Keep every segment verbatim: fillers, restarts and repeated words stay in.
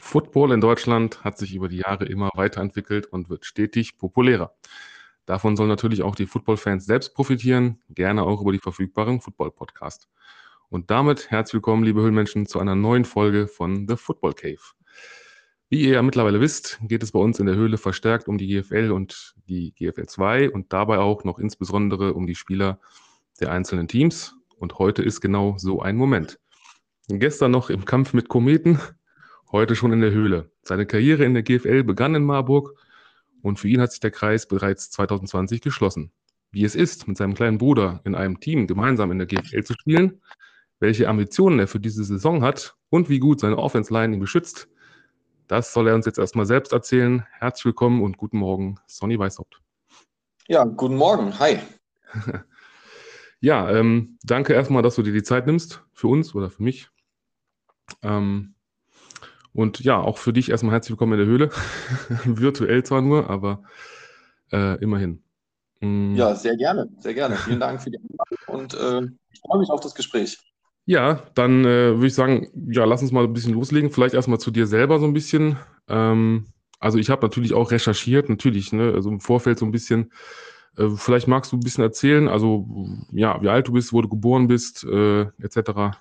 Football in Deutschland hat sich über die Jahre immer weiterentwickelt und wird stetig populärer. Davon sollen natürlich auch die Football-Fans selbst profitieren, gerne auch über die verfügbaren Football-Podcasts. Und damit herzlich willkommen, liebe Höhlenmenschen, zu einer neuen Folge von The Football Cave. Wie ihr ja mittlerweile wisst, geht es bei uns in der Höhle verstärkt um die G F L und die G F L zwei und dabei auch noch insbesondere um die Spieler der einzelnen Teams. Und heute ist genau so ein Moment. Gestern noch im Kampf mit Kometen, heute schon in der Höhle. Seine Karriere in der G F L begann in Marburg und für ihn hat sich der Kreis bereits zwanzig zwanzig geschlossen. Wie es ist, mit seinem kleinen Bruder in einem Team gemeinsam in der G F L zu spielen, welche Ambitionen er für diese Saison hat und wie gut seine Offense-Line ihn beschützt, das soll er uns jetzt erstmal selbst erzählen. Herzlich willkommen und guten Morgen, Sonny Weishaupt. Ja, guten Morgen. Hi. Ja, ähm, danke erstmal, dass du dir die Zeit nimmst für uns oder für mich. Ähm, und ja, auch für dich erstmal herzlich willkommen in der Höhle. Virtuell zwar nur, aber äh, immerhin. Mm. Ja, sehr gerne, sehr gerne. Vielen Dank für die Einladung und äh, ich freue mich auf das Gespräch. Ja, dann äh, würde ich sagen, ja, lass uns mal ein bisschen loslegen. Vielleicht erstmal zu dir selber so ein bisschen. Ähm, also ich habe natürlich auch recherchiert, natürlich, ne, also im Vorfeld so ein bisschen. Äh, vielleicht magst du ein bisschen erzählen, also ja, wie alt du bist, wo du geboren bist, äh, et cetera.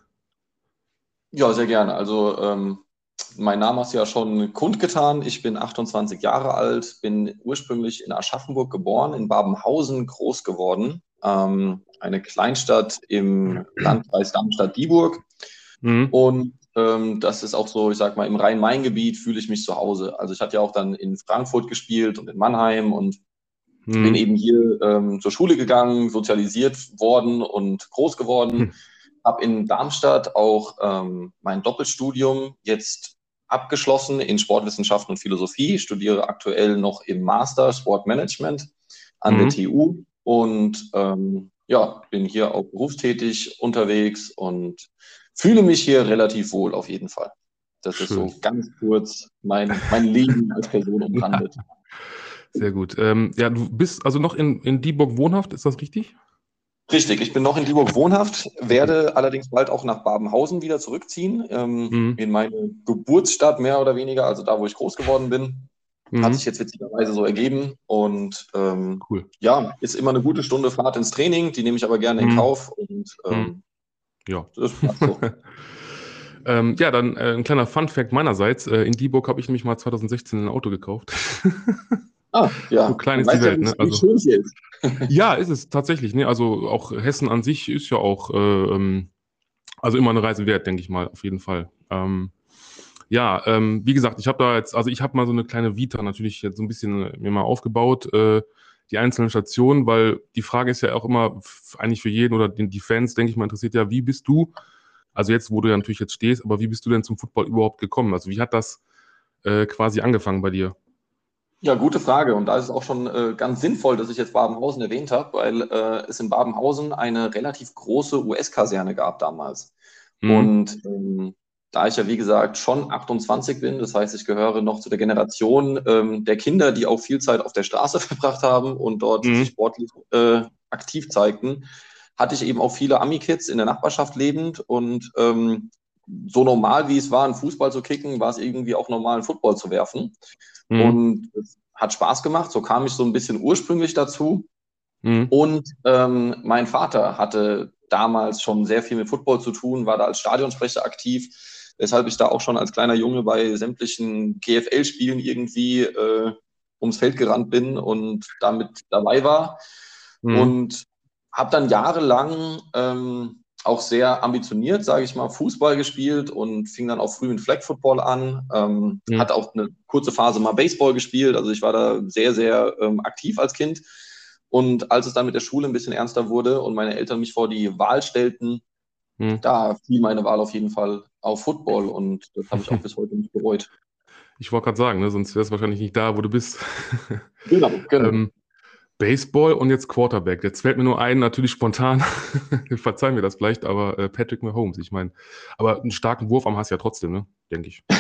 Ja, sehr gerne. Also ähm, mein Name hast du ja schon kundgetan. Ich bin achtundzwanzig Jahre alt, bin ursprünglich in Aschaffenburg geboren, in Babenhausen groß geworden. Ähm, eine Kleinstadt im Landkreis Darmstadt-Dieburg. Mhm. Und ähm, das ist auch so, ich sag mal, im Rhein-Main-Gebiet fühle ich mich zu Hause. Also ich hatte ja auch dann in Frankfurt gespielt und in Mannheim und Mhm. bin eben hier ähm, zur Schule gegangen, sozialisiert worden und groß geworden. Hm. Habe in Darmstadt auch ähm, mein Doppelstudium jetzt abgeschlossen in Sportwissenschaften und Philosophie, studiere aktuell noch im Master Sportmanagement an Mhm. der T U und ähm, ja, bin hier auch berufstätig unterwegs und fühle mich hier relativ wohl auf jeden Fall. Das Schön. Ist so ganz kurz mein, mein Leben als Person umrandet. Ja. Sehr gut. Ähm, ja, du bist also noch in, in Dieburg wohnhaft, ist das richtig? Richtig, ich bin noch in Dieburg wohnhaft, werde allerdings bald auch nach Babenhausen wieder zurückziehen, ähm, Mhm. in meine Geburtsstadt mehr oder weniger, also da, wo ich groß geworden bin. Mhm. Hat sich jetzt witzigerweise so ergeben und ähm, Cool. ja, ist immer eine gute Stunde Fahrt ins Training, die nehme ich aber gerne in Mhm. Kauf und ähm, Mhm. Ja. das passt so. ähm, ja, dann äh, ein kleiner Fun-Fact meinerseits. Äh, in Dieburg habe ich nämlich mal zwanzig sechzehn ein Auto gekauft. Ah, ja, So klein man ist die weiß ja, Welt, ne? wie Also, schön es hier ist. ja, ist es tatsächlich. Ne? Also auch Hessen an sich ist ja auch äh, ähm, also immer eine Reise wert, denke ich mal, auf jeden Fall. Ähm, ja, ähm, wie gesagt, ich habe da jetzt, also ich habe mal so eine kleine Vita natürlich jetzt so ein bisschen mir mal aufgebaut, äh, die einzelnen Stationen, weil die Frage ist ja auch immer f- eigentlich für jeden oder den, die Fans, denke ich mal, interessiert ja, wie bist du, also jetzt, wo du ja natürlich jetzt stehst, aber wie bist du denn zum Football überhaupt gekommen? Also wie hat das äh, quasi angefangen bei dir? Ja, gute Frage. Und da ist es auch schon äh, ganz sinnvoll, dass ich jetzt Babenhausen erwähnt habe, weil äh, es in Babenhausen eine relativ große U S-Kaserne gab damals. Mhm. Und ähm, da ich ja, wie gesagt, schon achtundzwanzig bin, das heißt, ich gehöre noch zu der Generation ähm, der Kinder, die auch viel Zeit auf der Straße verbracht haben und dort sich Mhm. sportlich äh, aktiv zeigten, hatte ich eben auch viele Ami-Kids in der Nachbarschaft lebend. Und ähm, so normal wie es war, einen Fußball zu kicken, war es irgendwie auch normal, einen Football zu werfen. Mhm. Und es hat Spaß gemacht. So kam ich so ein bisschen ursprünglich dazu. Mhm. Und ähm, mein Vater hatte damals schon sehr viel mit Football zu tun, war da als Stadionsprecher aktiv, weshalb ich da auch schon als kleiner Junge bei sämtlichen G F L-Spielen irgendwie äh, ums Feld gerannt bin und damit dabei war. Mhm. Und habe dann jahrelang ähm, auch sehr ambitioniert, sage ich mal, Fußball gespielt und fing dann auch früh mit Flag Football an. Ähm, Mhm. hatte auch eine kurze Phase mal Baseball gespielt, also ich war da sehr, sehr ähm, aktiv als Kind. Und als es dann mit der Schule ein bisschen ernster wurde und meine Eltern mich vor die Wahl stellten, Mhm. da fiel meine Wahl auf jeden Fall auf Football und das habe ich auch bis heute nicht bereut. Ich wollte gerade sagen, ne, sonst wärst du wahrscheinlich nicht da, wo du bist. Genau, genau. ähm, Baseball und jetzt Quarterback. Jetzt fällt mir nur ein, natürlich spontan, verzeih mir das vielleicht, aber äh, Patrick Mahomes, ich meine, aber einen starken Wurfarm hast du ja trotzdem, ne? Denke ich.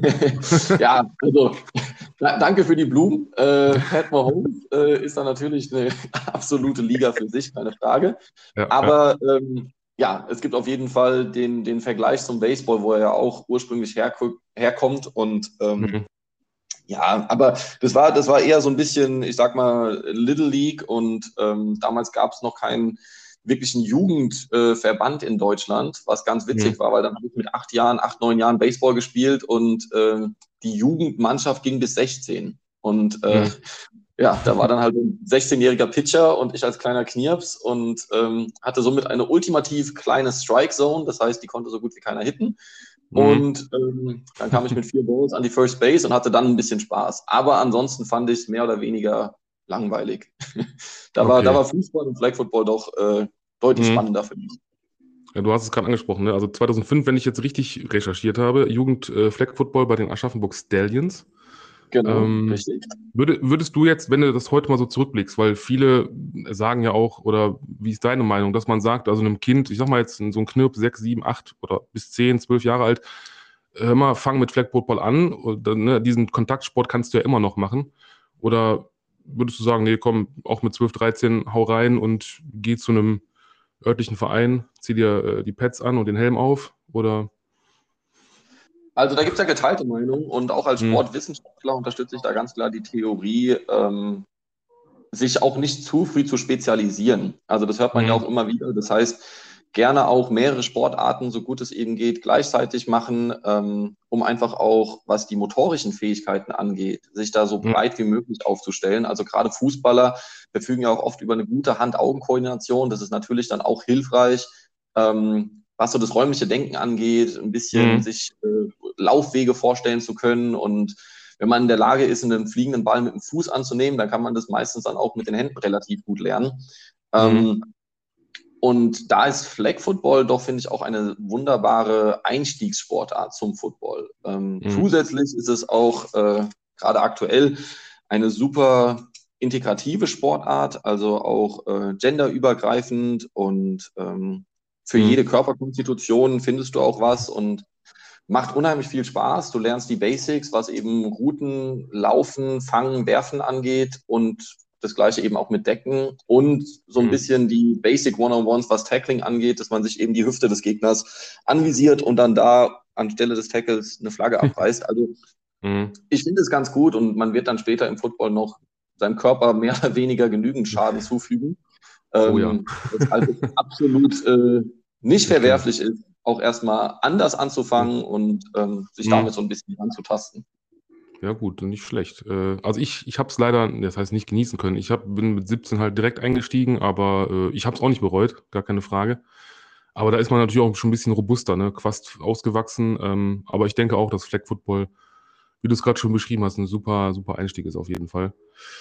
Ja, also da, danke für die Blumen. Äh, Pat Mahomes äh, ist dann natürlich eine absolute Liga für sich, keine Frage. Ja, ja. Aber ähm, Ja, es gibt auf jeden Fall den, den Vergleich zum Baseball, wo er ja auch ursprünglich herku- herkommt. Und ähm, Mhm. ja, aber das war, das war eher so ein bisschen, ich sag mal, Little League. Und ähm, damals gab es noch keinen wirklichen Jugendverband äh, in Deutschland, was ganz Mhm. witzig war, weil dann habe ich mit acht Jahren, acht, neun Jahren Baseball gespielt und ähm, die Jugendmannschaft ging bis sechzehn. Und äh, Mhm. ja, da war dann halt ein sechzehnjähriger Pitcher und ich als kleiner Knirps und ähm, hatte somit eine ultimativ kleine Strike Zone, das heißt, die konnte so gut wie keiner hitten. Mhm. Und ähm, dann kam ich mit vier Balls an die First Base und hatte dann ein bisschen Spaß. Aber ansonsten fand ich es mehr oder weniger langweilig. da, war, da Okay. war Fußball und Flag Football doch äh, deutlich Mhm. spannender für mich. Ja, du hast es gerade angesprochen, ne? Also zweitausendfünf, wenn ich jetzt richtig recherchiert habe, Jugend äh, Flag Football bei den Aschaffenburg Stallions. Genau, Ähm, richtig. würde, würdest du jetzt, wenn du das heute mal so zurückblickst, weil viele sagen ja auch, oder wie ist deine Meinung, dass man sagt, also einem Kind, ich sag mal jetzt so ein Knirp, sechs, sieben, acht oder bis zehn, zwölf Jahre alt, hör mal, fang mit Flag Football an, oder, ne, diesen Kontaktsport kannst du ja immer noch machen. Oder würdest du sagen, nee, komm, auch mit zwölf, dreizehn, hau rein und geh zu einem örtlichen Verein, zieh dir äh, die Pads an und den Helm auf? Oder? Also da gibt es ja geteilte Meinungen und auch als Hm, Sportwissenschaftler unterstütze ich da ganz klar die Theorie, ähm, sich auch nicht zu früh zu spezialisieren. Also das hört man ja hm, auch immer wieder. Das heißt, gerne auch mehrere Sportarten, so gut es eben geht, gleichzeitig machen, ähm, um einfach auch, was die motorischen Fähigkeiten angeht, sich da so hm, breit wie möglich aufzustellen. Also gerade Fußballer verfügen ja auch oft über eine gute Hand-Augen-Koordination. Das ist natürlich dann auch hilfreich. Ähm, was so das räumliche Denken angeht, ein bisschen hm, sich äh, Laufwege vorstellen zu können und wenn man in der Lage ist, einen fliegenden Ball mit dem Fuß anzunehmen, dann kann man das meistens dann auch mit den Händen relativ gut lernen. hm, Ähm, und da ist Flag Football doch, finde ich, auch eine wunderbare Einstiegssportart zum Football. Ähm, hm, zusätzlich ist es auch äh, gerade aktuell eine super integrative Sportart, also auch äh, genderübergreifend und ähm, für hm, jede Körperkonstitution findest du auch was und macht unheimlich viel Spaß. Du lernst die Basics, was eben Routen, Laufen, Fangen, Werfen angeht und das gleiche eben auch mit Decken und so ein hm, bisschen die Basic One-on-Ones, was Tackling angeht, dass man sich eben die Hüfte des Gegners anvisiert und dann da anstelle des Tackles eine Flagge abreißt. Also hm. ich finde es ganz gut und man wird dann später im Football noch seinem Körper mehr oder weniger genügend Schaden zufügen. Oh ja, Ähm, weshalb es absolut äh, nicht das stimmt. verwerflich ist, auch erstmal anders anzufangen und ähm, sich Hm. damit so ein bisschen anzutasten. Ja gut, nicht schlecht. Äh, also ich, ich habe es leider, das heißt nicht genießen können. Ich hab, bin mit siebzehn halt direkt eingestiegen, aber äh, ich habe es auch nicht bereut, gar keine Frage. Aber da ist man natürlich auch schon ein bisschen robuster, ne? Fast ausgewachsen. Ähm, aber ich denke auch, dass Flag Football, wie du es gerade schon beschrieben hast, ein super, super Einstieg ist auf jeden Fall.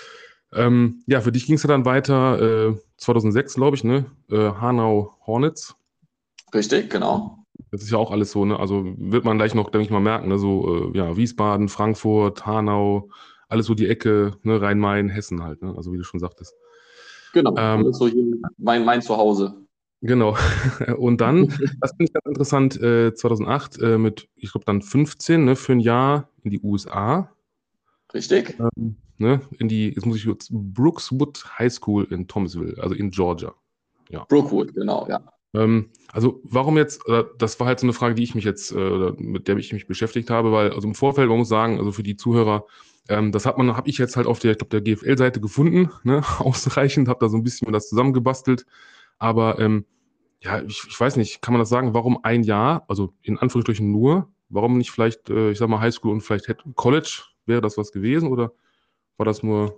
Ähm, ja, für dich ging es ja dann weiter, äh, zweitausendsechs, glaube ich, ne? Äh, Hanau Hornets. Richtig, genau. Das ist ja auch alles so, ne? Also wird man gleich noch, denke ich mal, merken, ne? So, äh, ja, Wiesbaden, Frankfurt, Hanau, alles so die Ecke, ne? Rhein-Main, Hessen halt, ne? Also wie du schon sagtest. Genau, Ähm, alles so hier mein, mein Zuhause. genau. Und dann, das finde ich ganz interessant, äh, zweitausendacht äh, mit, ich glaube, dann fünfzehn, ne? Für ein Jahr in die U S A. Richtig? Ähm, ne? In die, jetzt muss ich kurz, Brookswood High School in Thomasville, also in Georgia. Ja. Brookwood, genau, ja. Ähm, also warum jetzt, äh, das war halt so eine Frage, die ich mich jetzt, äh, oder mit der ich mich beschäftigt habe, weil also im Vorfeld, man muss sagen, also für die Zuhörer, ähm, das hat man, habe ich jetzt halt auf der, ich glaube, der G F L-Seite gefunden, ne, ausreichend, habe da so ein bisschen mir das zusammengebastelt, aber ähm, ja, ich, ich weiß nicht, kann man das sagen, warum ein Jahr, also in Anführungsstrichen nur, warum nicht vielleicht, äh, ich sag mal Highschool und vielleicht Head- College, wäre das was gewesen oder war das nur,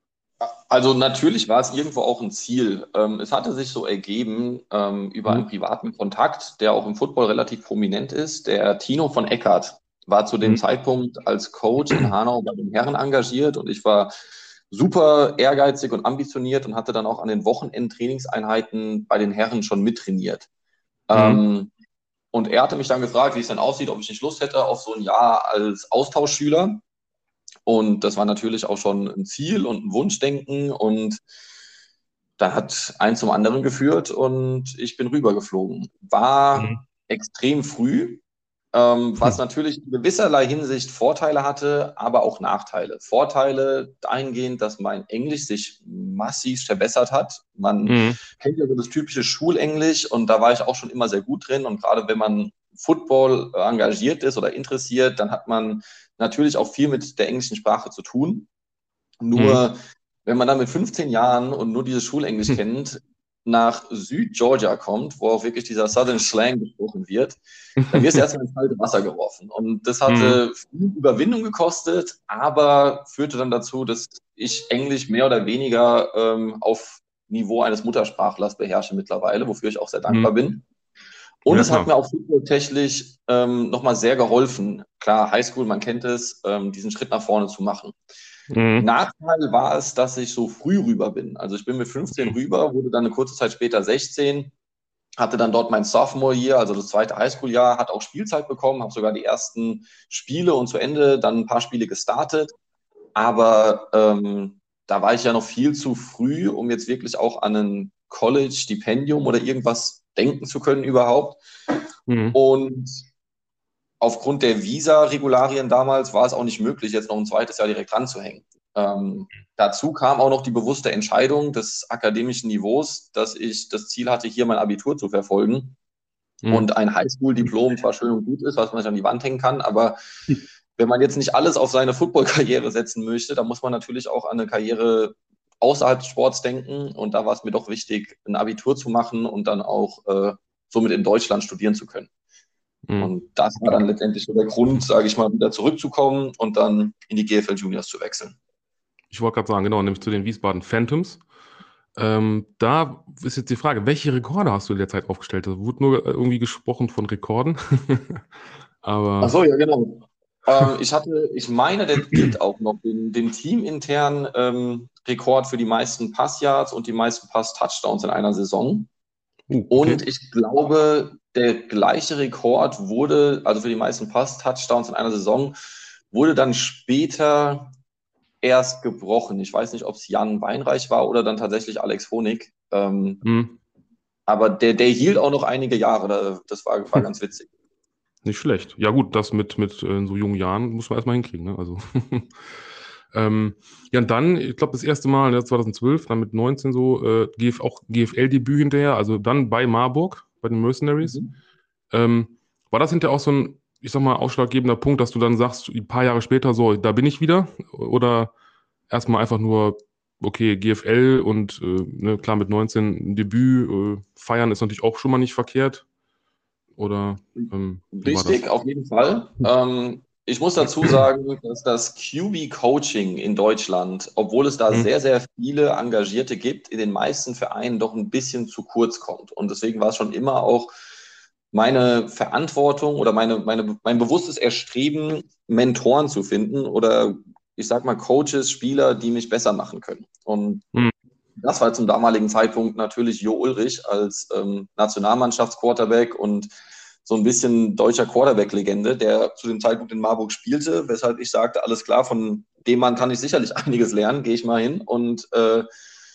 Also natürlich war es irgendwo auch ein Ziel. Ähm, es hatte sich so ergeben ähm, über einen hm, privaten Kontakt, der auch im Football relativ prominent ist. Der Tino von Eckert war zu dem hm, Zeitpunkt als Coach in Hanau bei den Herren engagiert und ich war super ehrgeizig und ambitioniert und hatte dann auch an den Wochenendtrainingseinheiten bei den Herren schon mittrainiert. hm, Ähm, und er hatte mich dann gefragt, wie es denn aussieht, ob ich nicht Lust hätte auf so ein Jahr als Austauschschüler. Und das war natürlich auch schon ein Ziel und ein Wunschdenken. Und dann hat eins zum anderen geführt und ich bin rübergeflogen. hm, War extrem früh, ähm, was Hm. natürlich in gewisserlei Hinsicht Vorteile hatte, aber auch Nachteile. Vorteile dahingehend, dass mein Englisch sich massiv verbessert hat. Man Mhm. kennt ja so das typische Schulenglisch und da war ich auch schon immer sehr gut drin. Und gerade wenn man Football äh, engagiert ist oder interessiert, dann hat man natürlich auch viel mit der englischen Sprache zu tun. Mhm. Nur wenn man dann mit fünfzehn Jahren und nur dieses Schulenglisch Hm. kennt, nach Südgeorgia kommt, wo auch wirklich dieser Southern Slang gesprochen wird, dann wirst du erstmal ins kalte Wasser geworfen. Und das Mhm. hatte viel Überwindung gekostet, aber führte dann dazu, dass ich Englisch mehr oder weniger ähm, auf Niveau eines Muttersprachlers beherrsche mittlerweile, wofür ich auch sehr dankbar Mhm. bin. Und Ja, es hat klar. mir auch footballtechnisch ähm, nochmal sehr geholfen. Klar, Highschool, man kennt es, ähm, diesen Schritt nach vorne zu machen. Mhm. Nachteil war es, dass ich so früh rüber bin. Also ich bin mit fünfzehn rüber, wurde dann eine kurze Zeit später sechzehn, hatte dann dort mein Sophomore Year, also das zweite Highschool-Jahr, hatte auch Spielzeit bekommen, habe sogar die ersten Spiele und zu Ende dann ein paar Spiele gestartet. Aber ähm, da war ich ja noch viel zu früh, um jetzt wirklich auch an ein College-Stipendium oder irgendwas denken zu können überhaupt. Mhm. Und aufgrund der Visa-Regularien damals war es auch nicht möglich, jetzt noch ein zweites Jahr direkt ranzuhängen. Ähm, dazu kam auch noch die bewusste Entscheidung des akademischen Niveaus, dass ich das Ziel hatte, hier mein Abitur zu verfolgen. Mhm. Und ein Highschool-Diplom zwar schön und gut ist, was man sich an die Wand hängen kann, aber wenn man jetzt nicht alles auf seine Football-Karriere setzen möchte, dann muss man natürlich auch an eine Karriere außerhalb des Sports denken. Und da war es mir doch wichtig, ein Abitur zu machen und dann auch äh, somit in Deutschland studieren zu können. Mhm. Und das war Okay. dann letztendlich so der Grund, sage ich mal, wieder zurückzukommen und dann in die G F L Juniors zu wechseln. Ich wollte gerade sagen, genau, nämlich zu den Wiesbaden Phantoms. Ähm, da ist jetzt die Frage, welche Rekorde hast du in der Zeit aufgestellt? Da wurde nur äh, irgendwie gesprochen von Rekorden. Ach Aber so, ja, genau. Ähm, ich hatte, ich meine, der gilt auch noch, den, den teaminternen ähm, Rekord für die meisten Passyards und die meisten Pass-Touchdowns in einer Saison. uh, okay. Und ich glaube, der gleiche Rekord wurde, also für die meisten Pass-Touchdowns in einer Saison, wurde dann später erst gebrochen. Ich weiß nicht, ob es Jan Weinreich war oder dann tatsächlich Alex Honig. Ähm, Mhm. aber der, der hielt auch noch einige Jahre. Das war, war ganz witzig. Nicht schlecht. Ja gut, das mit, mit äh, so jungen Jahren muss man erstmal hinkriegen. Ne? Also ähm, ja, und dann, ich glaube, das erste Mal, ne, zweitausendzwölf, dann mit neunzehn so, äh, G F, auch G F L-Debüt hinterher, also dann bei Marburg, bei den Mercenaries. Mhm. Ähm, war das hinterher auch so ein, ich sag mal, ausschlaggebender Punkt, dass du dann sagst, ein paar Jahre später, so, da bin ich wieder? Oder erstmal einfach nur, okay, G F L und äh, ne, klar mit neunzehn ein Debüt äh, feiern ist natürlich auch schon mal nicht verkehrt? Oder ähm, wie war das? Richtig, auf jeden Fall. Ähm, ich muss dazu sagen, dass das Q B-Coaching in Deutschland, obwohl es da Hm. sehr, sehr viele Engagierte gibt, in den meisten Vereinen doch ein bisschen zu kurz kommt. Und deswegen war es schon immer auch meine Verantwortung oder meine, meine, mein bewusstes Erstreben, Mentoren zu finden oder ich sag mal Coaches, Spieler, die mich besser machen können. Und Hm. das war zum damaligen Zeitpunkt natürlich Jo Ulrich als ähm, Nationalmannschaftsquarterback und so ein bisschen deutscher Quarterback-Legende, der zu dem Zeitpunkt in Marburg spielte, weshalb ich sagte, alles klar, von dem Mann kann ich sicherlich einiges lernen, gehe ich mal hin und äh,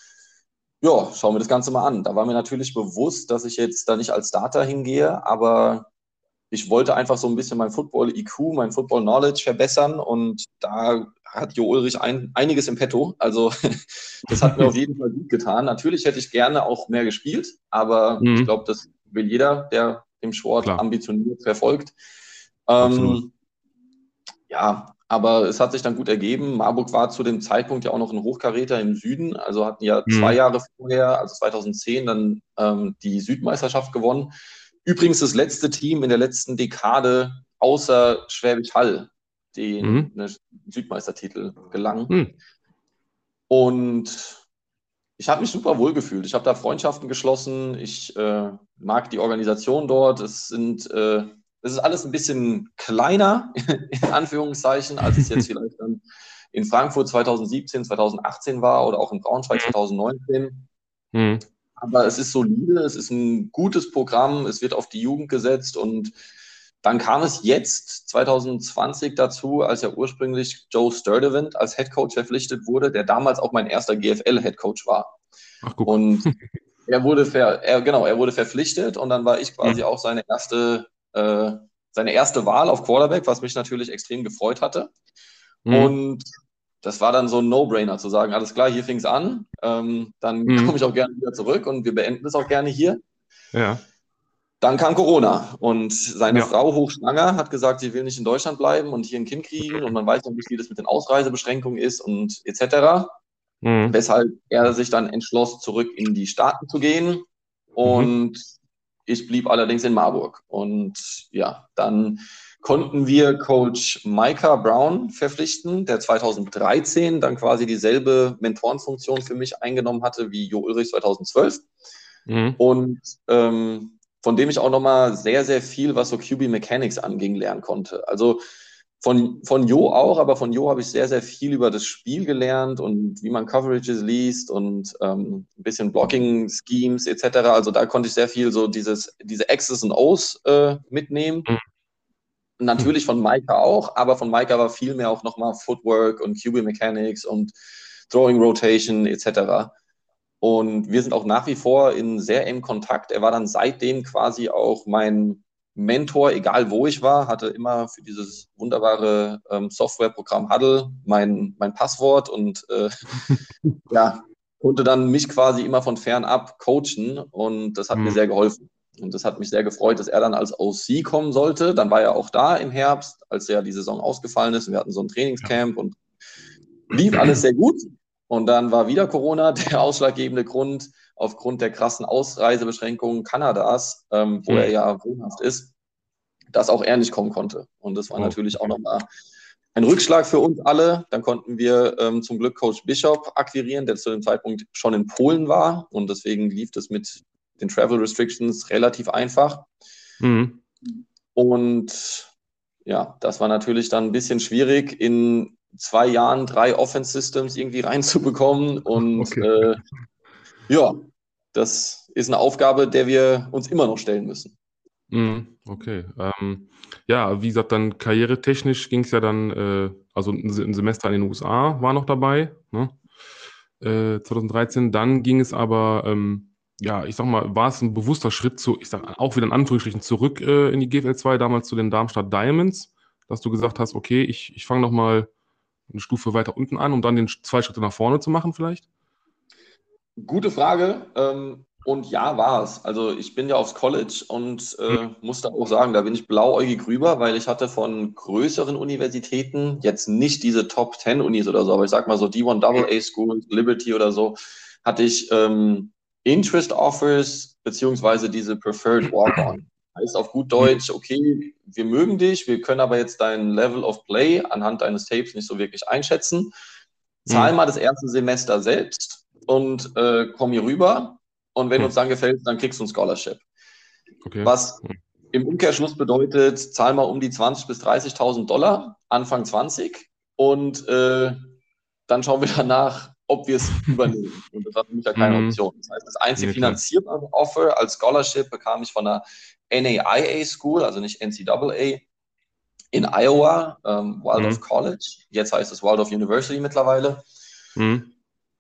ja, schauen wir das Ganze mal an. Da war mir natürlich bewusst, dass ich jetzt da nicht als Starter hingehe, aber ich wollte einfach so ein bisschen mein Football-I Q, mein Football-Knowledge verbessern und da hat Jo Ulrich ein, einiges im Petto. Also das hat mir auf jeden Fall gut getan. Natürlich hätte ich gerne auch mehr gespielt, aber ich Mhm. glaube, das will jeder, der im Sport Klar, ambitioniert verfolgt. absolut. Ähm, ja, aber es hat sich dann gut ergeben. Marburg war zu dem Zeitpunkt ja auch noch ein Hochkaräter im Süden, also hatten ja zwei Mhm. Jahre vorher, also zweitausendzehn, dann ähm, die Südmeisterschaft gewonnen. Übrigens das letzte Team in der letzten Dekade außer Schwäbisch Hall, Mhm. den eine Südmeistertitel gelang. Mhm. Und ich habe mich super wohl gefühlt. Ich habe da Freundschaften geschlossen. Ich äh, mag die Organisation dort. Es sind, äh, es ist alles ein bisschen kleiner, in Anführungszeichen, als es jetzt vielleicht dann in Frankfurt zweitausendsiebzehn, zweitausendachtzehn war oder auch in Braunschweig zweitausendneunzehn. Mhm. Aber es ist solide, es ist ein gutes Programm, es wird auf die Jugend gesetzt und dann kam es jetzt zwanzig zwanzig dazu, als ja ursprünglich Joe Sturdivant als Headcoach verpflichtet wurde, der damals auch mein erster G F L-Headcoach war. Ach, guck. Und er wurde ver, er, genau, er wurde verpflichtet und dann war ich quasi Mhm. auch seine erste äh, seine erste Wahl auf Quarterback, was mich natürlich extrem gefreut hatte. Mhm. Und das war dann so ein No-Brainer zu sagen, alles klar, hier fing es an, ähm, dann Mhm. komme ich auch gerne wieder zurück und wir beenden es auch gerne hier. Ja. Dann kam Corona und seine Ja. Frau, hochschwanger, hat gesagt, sie will nicht in Deutschland bleiben und hier ein Kind kriegen und man weiß noch nicht, wie das mit den Ausreisebeschränkungen ist und et cetera. Mhm. Weshalb er sich dann entschloss, zurück in die Staaten zu gehen und Mhm. ich blieb allerdings in Marburg. Und ja, dann konnten wir Coach Micah Brown verpflichten, der zweitausenddreizehn dann quasi dieselbe Mentorenfunktion für mich eingenommen hatte wie Jo Ulrich zweitausendzwölf. Mhm. Und ähm, von dem ich auch nochmal sehr, sehr viel, was so Q B Mechanics anging, lernen konnte. Also von, von Jo auch, aber von Jo habe ich sehr, sehr viel über das Spiel gelernt und wie man Coverages liest und ähm, ein bisschen Blocking-Schemes et cetera. Also da konnte ich sehr viel so dieses, diese X's und O's äh, mitnehmen. Mhm. Natürlich von Micah auch, aber von Micah war viel mehr auch nochmal Footwork und Q B Mechanics und Throwing Rotation et cetera. Und wir sind auch nach wie vor in sehr engem Kontakt. Er war dann seitdem quasi auch mein Mentor, egal wo ich war, hatte immer für dieses wunderbare ähm, Softwareprogramm Huddle mein, mein Passwort und äh, ja, konnte dann mich quasi immer von fern ab coachen und das hat mir Mhm. sehr geholfen. Und das hat mich sehr gefreut, dass er dann als O C kommen sollte. Dann war er auch da im Herbst, als ja die Saison ausgefallen ist. Und wir hatten so ein Trainingscamp und lief alles sehr gut. Und dann war wieder Corona der ausschlaggebende Grund, aufgrund der krassen Ausreisebeschränkungen Kanadas, ähm, wo Mhm. er ja wohnhaft ist, dass auch er nicht kommen konnte. Und das war Oh, natürlich auch okay. nochmal ein Rückschlag für uns alle. Dann konnten wir ähm, zum Glück Coach Bishop akquirieren, der zu dem Zeitpunkt schon in Polen war. Und deswegen lief das mit den Travel Restrictions relativ einfach. Mhm. Und ja, das war natürlich dann ein bisschen schwierig, in zwei Jahren drei Offense Systems irgendwie reinzubekommen. Und Okay. äh, ja, das ist eine Aufgabe, der wir uns immer noch stellen müssen. Mhm. Okay. Ähm, ja, wie gesagt, dann karrieretechnisch ging es ja dann, äh, also ein, Se- ein Semester in den U S A war noch dabei, ne? Äh, zweitausenddreizehn. Dann ging es aber, ähm, ja, ich sag mal, war es ein bewusster Schritt zu, ich sag auch wieder in Anführungsstrichen zurück äh, in die G F L zwei, damals zu den Darmstadt Diamonds, dass du gesagt hast, okay, ich, ich fange nochmal eine Stufe weiter unten an, um dann den Sch- zwei Schritte nach vorne zu machen vielleicht? Gute Frage. Ähm, und ja, war es. Also ich bin ja aufs College und Mhm. äh, muss da auch sagen, da bin ich blauäugig rüber, weil ich hatte von größeren Universitäten, jetzt nicht diese Top zehn Unis oder so, aber ich sag mal so D eins A A Schools, Liberty oder so, hatte ich ähm, Interest Offers beziehungsweise diese Preferred Walk-On. Heißt auf gut Mhm. Deutsch, okay, wir mögen dich, wir können aber jetzt dein Level of Play anhand deines Tapes nicht so wirklich einschätzen. Zahl Mhm. mal das erste Semester selbst und äh, komm hier rüber. Und wenn uns Mhm. dann gefällt, dann kriegst du ein Scholarship. Okay. Was im Umkehrschluss bedeutet, zahl mal um die zwanzigtausend bis dreißigtausend Dollar, Anfang zwanzig. Und äh, dann schauen wir danach, ob wir es übernehmen. Und das war für mich ja keine Mhm. Option. Das heißt, das einzige Nee, klar. finanzierbare Offer als Scholarship bekam ich von einer N A I A School, also nicht N C A A, in Iowa, ähm, Waldorf Mhm. College. Jetzt heißt es Waldorf University mittlerweile. Mhm.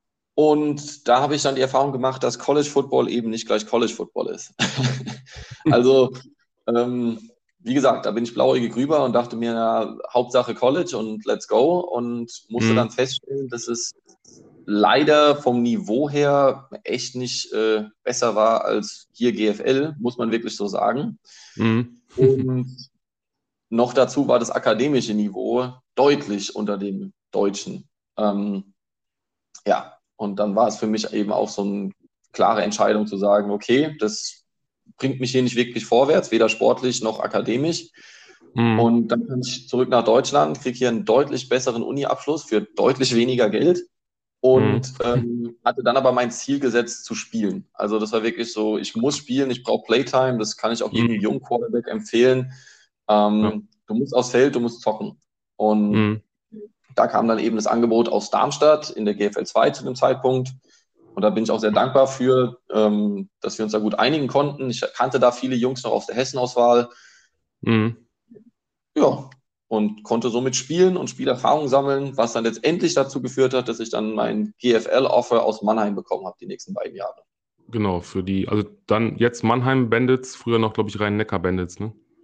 Und da habe ich dann die Erfahrung gemacht, dass College Football eben nicht gleich College Football ist. Also, ähm, wie gesagt, da bin ich blauäugig rüber und dachte mir, ja, Hauptsache College und let's go. Und musste dann Mhm. feststellen, dass es leider vom Niveau her echt nicht äh, besser war als hier G F L, muss man wirklich so sagen. Mhm. Und noch dazu war das akademische Niveau deutlich unter dem deutschen. Ähm, ja, und dann war es für mich eben auch so eine klare Entscheidung zu sagen, okay, das bringt mich hier nicht wirklich vorwärts, weder sportlich noch akademisch. Mhm. Und dann kann ich zurück nach Deutschland, kriege hier einen deutlich besseren Uni-Abschluss für deutlich weniger Geld Mhm. und ähm, hatte dann aber mein Ziel gesetzt zu spielen. Also das war wirklich so, ich muss spielen, ich brauche Playtime, das kann ich auch jedem Mhm. jungen Quarterback empfehlen. Ja. Ähm, du musst aufs Feld, du musst zocken. Und Mhm. da kam dann eben das Angebot aus Darmstadt in der G F L zwei zu dem Zeitpunkt. Und da bin ich auch sehr dankbar für, ähm, dass wir uns da gut einigen konnten. Ich kannte da viele Jungs noch aus der Hessenauswahl. Mhm. Ja, und konnte somit spielen und Spielerfahrung sammeln, was dann letztendlich dazu geführt hat, dass ich dann mein G F L-Offer aus Mannheim bekommen habe, die nächsten beiden Jahre. Genau, für die, also dann jetzt Mannheim Bandits, früher noch, glaube ich, Rhein-Neckar Bandits, ne?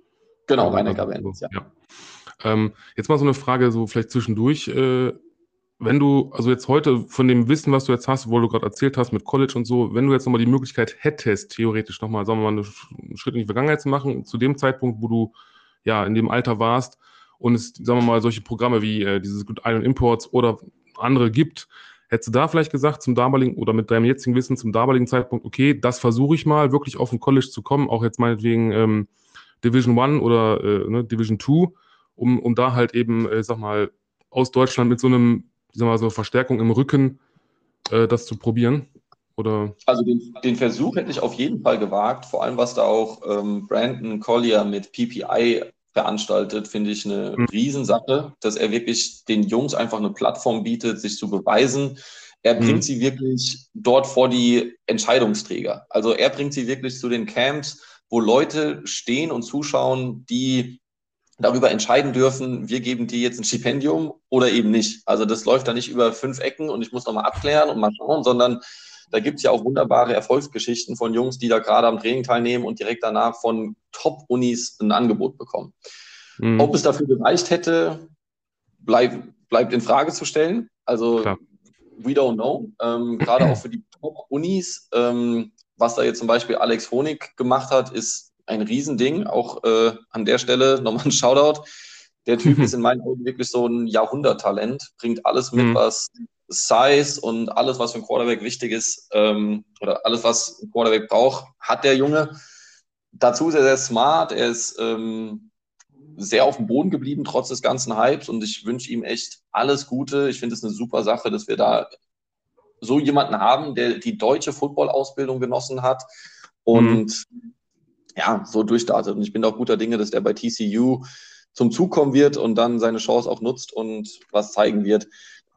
Genau, Oder, Rhein-Neckar also, so, Bandits, ja. ja. Ähm, jetzt mal so eine Frage, so vielleicht zwischendurch. Äh, wenn du, also jetzt heute von dem Wissen, was du jetzt hast, wo du gerade erzählt hast mit College und so, wenn du jetzt nochmal die Möglichkeit hättest, theoretisch nochmal, sagen wir mal, einen Schritt in die Vergangenheit zu machen, zu dem Zeitpunkt, wo du ja in dem Alter warst und es, sagen wir mal, solche Programme wie äh, dieses Good Island Imports oder andere gibt, hättest du da vielleicht gesagt, zum damaligen oder mit deinem jetzigen Wissen zum damaligen Zeitpunkt, okay, das versuche ich mal, wirklich auf ein College zu kommen, auch jetzt meinetwegen ähm, Division One oder äh, ne, Division Two, um, um da halt eben, äh, sag mal, aus Deutschland mit so einem, sag mal, so Verstärkung im Rücken äh, das zu probieren? Oder? Also den, den Versuch hätte ich auf jeden Fall gewagt, vor allem was da auch ähm, Brandon Collier mit P P I veranstaltet, finde ich eine Hm, Riesensache, dass er wirklich den Jungs einfach eine Plattform bietet, sich zu beweisen. Er hm, bringt sie wirklich dort vor die Entscheidungsträger. Also er bringt sie wirklich zu den Camps, wo Leute stehen und zuschauen, die darüber entscheiden dürfen, wir geben dir jetzt ein Stipendium oder eben nicht. Also das läuft da nicht über fünf Ecken und ich muss nochmal abklären und mal schauen, sondern da gibt es ja auch wunderbare Erfolgsgeschichten von Jungs, die da gerade am Training teilnehmen und direkt danach von Top-Unis ein Angebot bekommen. hm, Ob es dafür gereicht hätte, bleib, bleibt in Frage zu stellen. Also klar. we don't know. Ähm, gerade auch für die Top-Unis, ähm, was da jetzt zum Beispiel Alex Honig gemacht hat, ist ein Riesending. Auch äh, an der Stelle nochmal ein Shoutout. Der Typ ist in meinen Augen wirklich so ein Jahrhunderttalent, bringt alles mit, Hm, was Size und alles, was für ein Quarterback wichtig ist, ähm, oder alles, was ein Quarterback braucht, hat der Junge. Dazu ist er sehr smart, er ist ähm, sehr auf dem Boden geblieben, trotz des ganzen Hypes, und ich wünsche ihm echt alles Gute. Ich finde es eine super Sache, dass wir da so jemanden haben, der die deutsche Football-Ausbildung genossen hat hm, und ja, so durchstartet. Und ich bin auch guter Dinge, dass der bei T C U zum Zug kommen wird und dann seine Chance auch nutzt und was zeigen wird.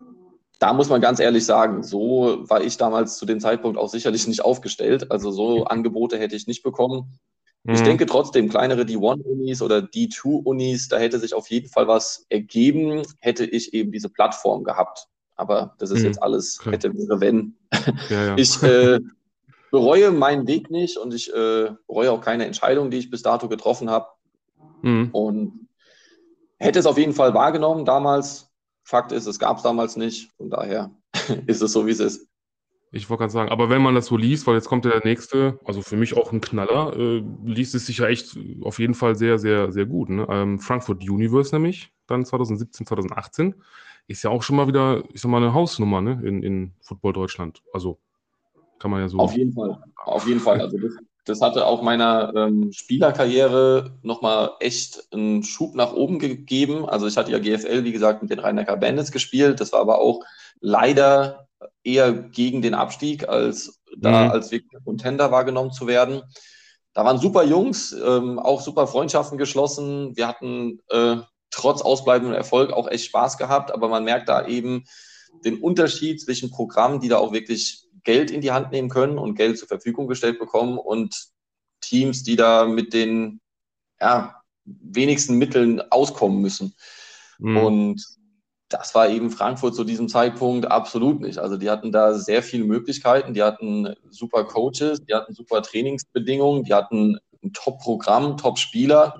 Da muss man ganz ehrlich sagen, so war ich damals zu dem Zeitpunkt auch sicherlich nicht aufgestellt. Also so Angebote hätte ich nicht bekommen. Ich hm, denke trotzdem, kleinere D eins Unis oder D zwei Unis, da hätte sich auf jeden Fall was ergeben, hätte ich eben diese Plattform gehabt. Aber das ist hm, jetzt alles klar. hätte, wäre, wenn. Ja, ja. Ich äh, bereue meinen Weg nicht und ich äh, bereue auch keine Entscheidung, die ich bis dato getroffen habe. Hm. Und hätte es auf jeden Fall wahrgenommen damals. Fakt ist, es gab es damals nicht. Von daher ist es so, wie es ist. Ich wollte gerade sagen, aber wenn man das so liest, weil jetzt kommt ja der nächste, also für mich auch ein Knaller, äh, liest es sich ja echt auf jeden Fall sehr, sehr, sehr gut. Ne? Ähm, Frankfurt Universe nämlich, dann zwanzig siebzehn, zwanzig achtzehn, ist ja auch schon mal wieder, ich sag mal, eine Hausnummer, ne? in, in Football Deutschland. Also kann man ja Auf so. jeden Fall. Auf jeden Fall. Also das, das hatte auch meiner ähm, Spielerkarriere nochmal echt einen Schub nach oben gegeben. Also ich hatte ja G F L, wie gesagt, mit den Rhein-Neckar Bandits gespielt. Das war aber auch leider eher gegen den Abstieg, als da Mhm. als wirklich Contender wahrgenommen zu werden. Da waren super Jungs, ähm, auch super Freundschaften geschlossen. Wir hatten äh, trotz ausbleibendem Erfolg auch echt Spaß gehabt, aber man merkt da eben den Unterschied zwischen Programmen, die da auch wirklich Geld in die Hand nehmen können und Geld zur Verfügung gestellt bekommen, und Teams, die da mit den ja, wenigsten Mitteln auskommen müssen. Mhm. Und das war eben Frankfurt zu diesem Zeitpunkt absolut nicht. Also die hatten da sehr viele Möglichkeiten, die hatten super Coaches, die hatten super Trainingsbedingungen, die hatten ein Top-Programm, Top-Spieler.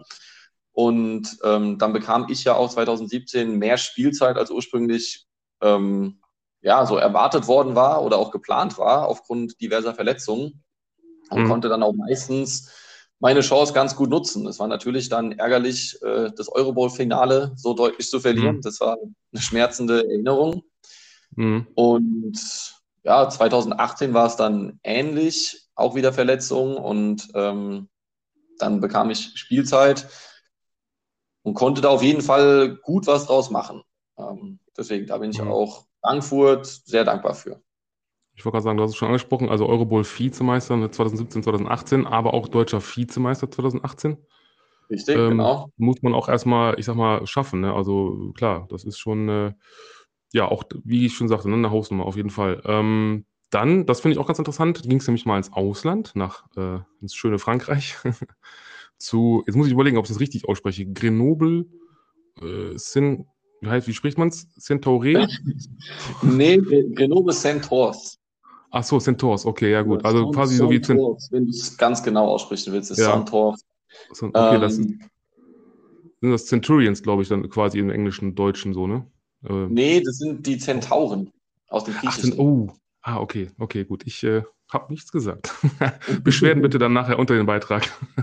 Und ähm, dann bekam ich ja auch zwanzig siebzehn mehr Spielzeit, als ursprünglich ähm, ja, so erwartet worden war oder auch geplant war, aufgrund diverser Verletzungen, und Mhm. konnte dann auch meistens meine Chance ganz gut nutzen. Es war natürlich dann ärgerlich, äh, das Eurobowl-Finale so deutlich zu Mhm. verlieren. Das war eine schmerzende Erinnerung. Mhm. Und ja, zwanzig achtzehn war es dann ähnlich, auch wieder Verletzungen, und ähm, dann bekam ich Spielzeit und konnte da auf jeden Fall gut was draus machen. Ähm, deswegen, da bin ich Mhm. auch Frankfurt sehr dankbar für. Ich wollte gerade sagen, du hast es schon angesprochen, also Eurobowl-Vizemeister ne, zwanzig siebzehn, zwanzig achtzehn, aber auch deutscher Vizemeister zwanzig achtzehn. Richtig, Ähm, genau. muss man auch erstmal, ich sag mal, schaffen. Ne? Also klar, das ist schon, äh, ja, auch, wie ich schon sagte, ne, eine Hausnummer auf jeden Fall. Ähm, dann, das finde ich auch ganz interessant, ging es nämlich mal ins Ausland, nach äh, ins schöne Frankreich, zu, jetzt muss ich überlegen, ob ich das richtig ausspreche, Grenoble, äh, Sin, wie heißt, wie spricht man es? Centauré? Nee, Grenoble Centaurs. Ach so, Centaurs, okay, ja Oder gut. Also quasi so wie Cent, Centaurs, wenn du es ganz genau aussprechen willst, ist ja, Centaurs. so- okay, das ist, Ähm, sind das Centurions, glaube ich, dann quasi im Englischen, Deutschen so, ne? Ähm, Nee, das sind die Zentauren aus dem ach, sind, Griechischen. oh, ah, okay, okay, gut. Ich äh, habe nichts gesagt. Beschwerden bitte dann nachher unter den Beitrag.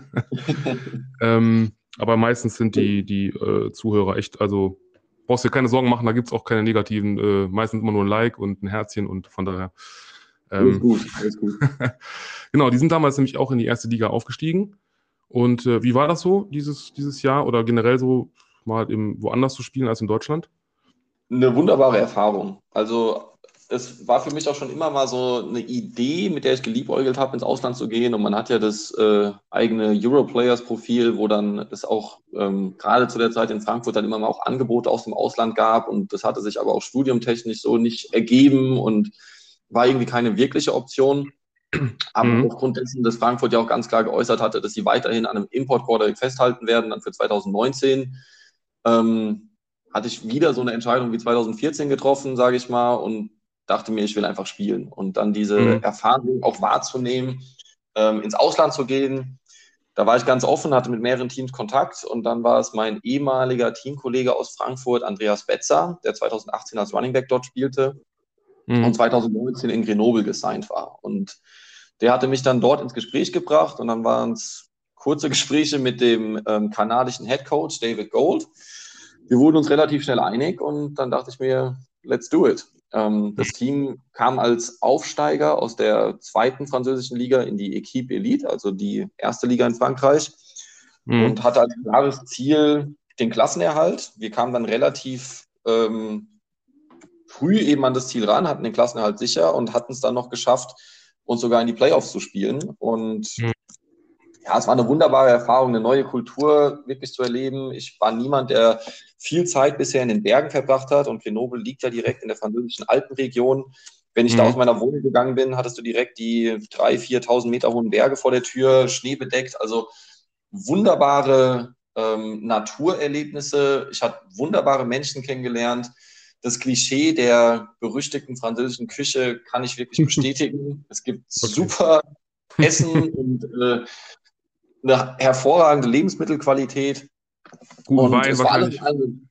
ähm, aber meistens sind die, die äh, Zuhörer echt, also brauchst dir keine Sorgen machen, da gibt es auch keine negativen, äh, meistens immer nur ein Like und ein Herzchen und von daher. Alles Ähm, gut, alles gut. genau, die sind damals nämlich auch in die erste Liga aufgestiegen. Und äh, wie war das so, dieses, dieses Jahr oder generell so mal im, woanders zu spielen als in Deutschland? Eine wunderbare Erfahrung. Also es war für mich auch schon immer mal so eine Idee, mit der ich geliebäugelt habe, ins Ausland zu gehen. Und man hat ja das äh, eigene Europlayers-Profil, wo dann es auch ähm, gerade zu der Zeit in Frankfurt dann immer mal auch Angebote aus dem Ausland gab. Und das hatte sich aber auch studiumtechnisch so nicht ergeben und war irgendwie keine wirkliche Option. Aber Mhm. aufgrund dessen, dass Frankfurt ja auch ganz klar geäußert hatte, dass sie weiterhin an einem Import-Quarterback festhalten werden, dann für zwanzig neunzehn, ähm, hatte ich wieder so eine Entscheidung wie zwanzig vierzehn getroffen, sage ich mal, und dachte mir, ich will einfach spielen. Und dann diese Mhm. Erfahrung auch wahrzunehmen, ähm, ins Ausland zu gehen. Da war ich ganz offen, hatte mit mehreren Teams Kontakt und dann war es mein ehemaliger Teamkollege aus Frankfurt, Andreas Betzer, der zwanzig achtzehn als Running Back dort spielte und Mhm. zwanzig neunzehn in Grenoble gesigned war. Und der hatte mich dann dort ins Gespräch gebracht und dann waren es kurze Gespräche mit dem ähm, kanadischen Head Coach David Gold. Wir wurden uns relativ schnell einig und dann dachte ich mir, let's do it. Ähm, das Team kam als Aufsteiger aus der zweiten französischen Liga in die Equipe Elite, also die erste Liga in Frankreich, Mhm. und hatte als klares Ziel den Klassenerhalt. Wir kamen dann relativ ähm, früh eben an das Ziel ran, hatten den Klassenerhalt sicher und hatten es dann noch geschafft, uns sogar in die Playoffs zu spielen. Und Mhm. ja, es war eine wunderbare Erfahrung, eine neue Kultur wirklich zu erleben. Ich war niemand, der viel Zeit bisher in den Bergen verbracht hat und Grenoble liegt ja direkt in der französischen Alpenregion. Wenn ich da aus Mhm. meiner Wohnung gegangen bin, hattest du direkt die dreitausend, viertausend Meter hohen Berge vor der Tür, schneebedeckt, also wunderbare ähm, Naturerlebnisse. Ich habe wunderbare Menschen kennengelernt. Das Klischee der berüchtigten französischen Küche kann ich wirklich bestätigen. Es gibt Okay. super Essen und äh, eine hervorragende Lebensmittelqualität. Guten Und Wein es war alles in wahrscheinlich. allem,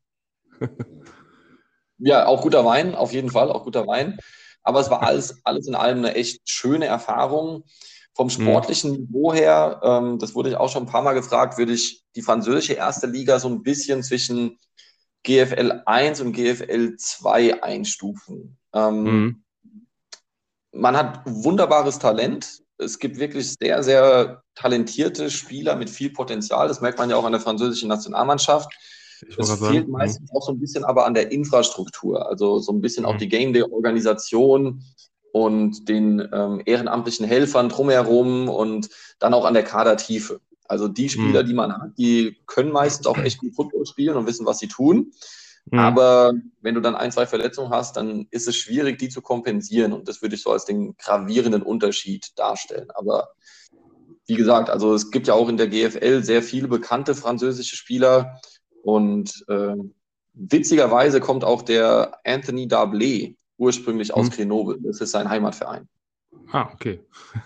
ja, auch guter Wein, auf jeden Fall, auch guter Wein. Aber es war alles, alles in allem eine echt schöne Erfahrung. Vom Mhm. sportlichen Niveau her, ähm, das wurde ich auch schon ein paar Mal gefragt, würde ich die französische erste Liga so ein bisschen zwischen G F L eins und G F L zwei einstufen. Ähm, Mhm. man hat wunderbares Talent. Es gibt wirklich sehr, sehr talentierte Spieler mit viel Potenzial. Das merkt man ja auch an der französischen Nationalmannschaft. Ich Es wollte gerade fehlt sagen. Mhm. meistens auch so ein bisschen aber an der Infrastruktur, also so ein bisschen auch Mhm. die Game Day-Organisation und den ähm, ehrenamtlichen Helfern drumherum und dann auch an der Kadertiefe. Also die Spieler, Mhm. die man hat, die können meistens auch echt gut Football spielen und wissen, was sie tun. Mhm. Aber wenn du dann ein, zwei Verletzungen hast, dann ist es schwierig, die zu kompensieren. Und das würde ich so als den gravierenden Unterschied darstellen. Aber wie gesagt, also es gibt ja auch in der G F L sehr viele bekannte französische Spieler. Und äh, witzigerweise kommt auch der Anthony Darblé ursprünglich aus Mhm. Grenoble. Das ist sein Heimatverein. Ah, okay.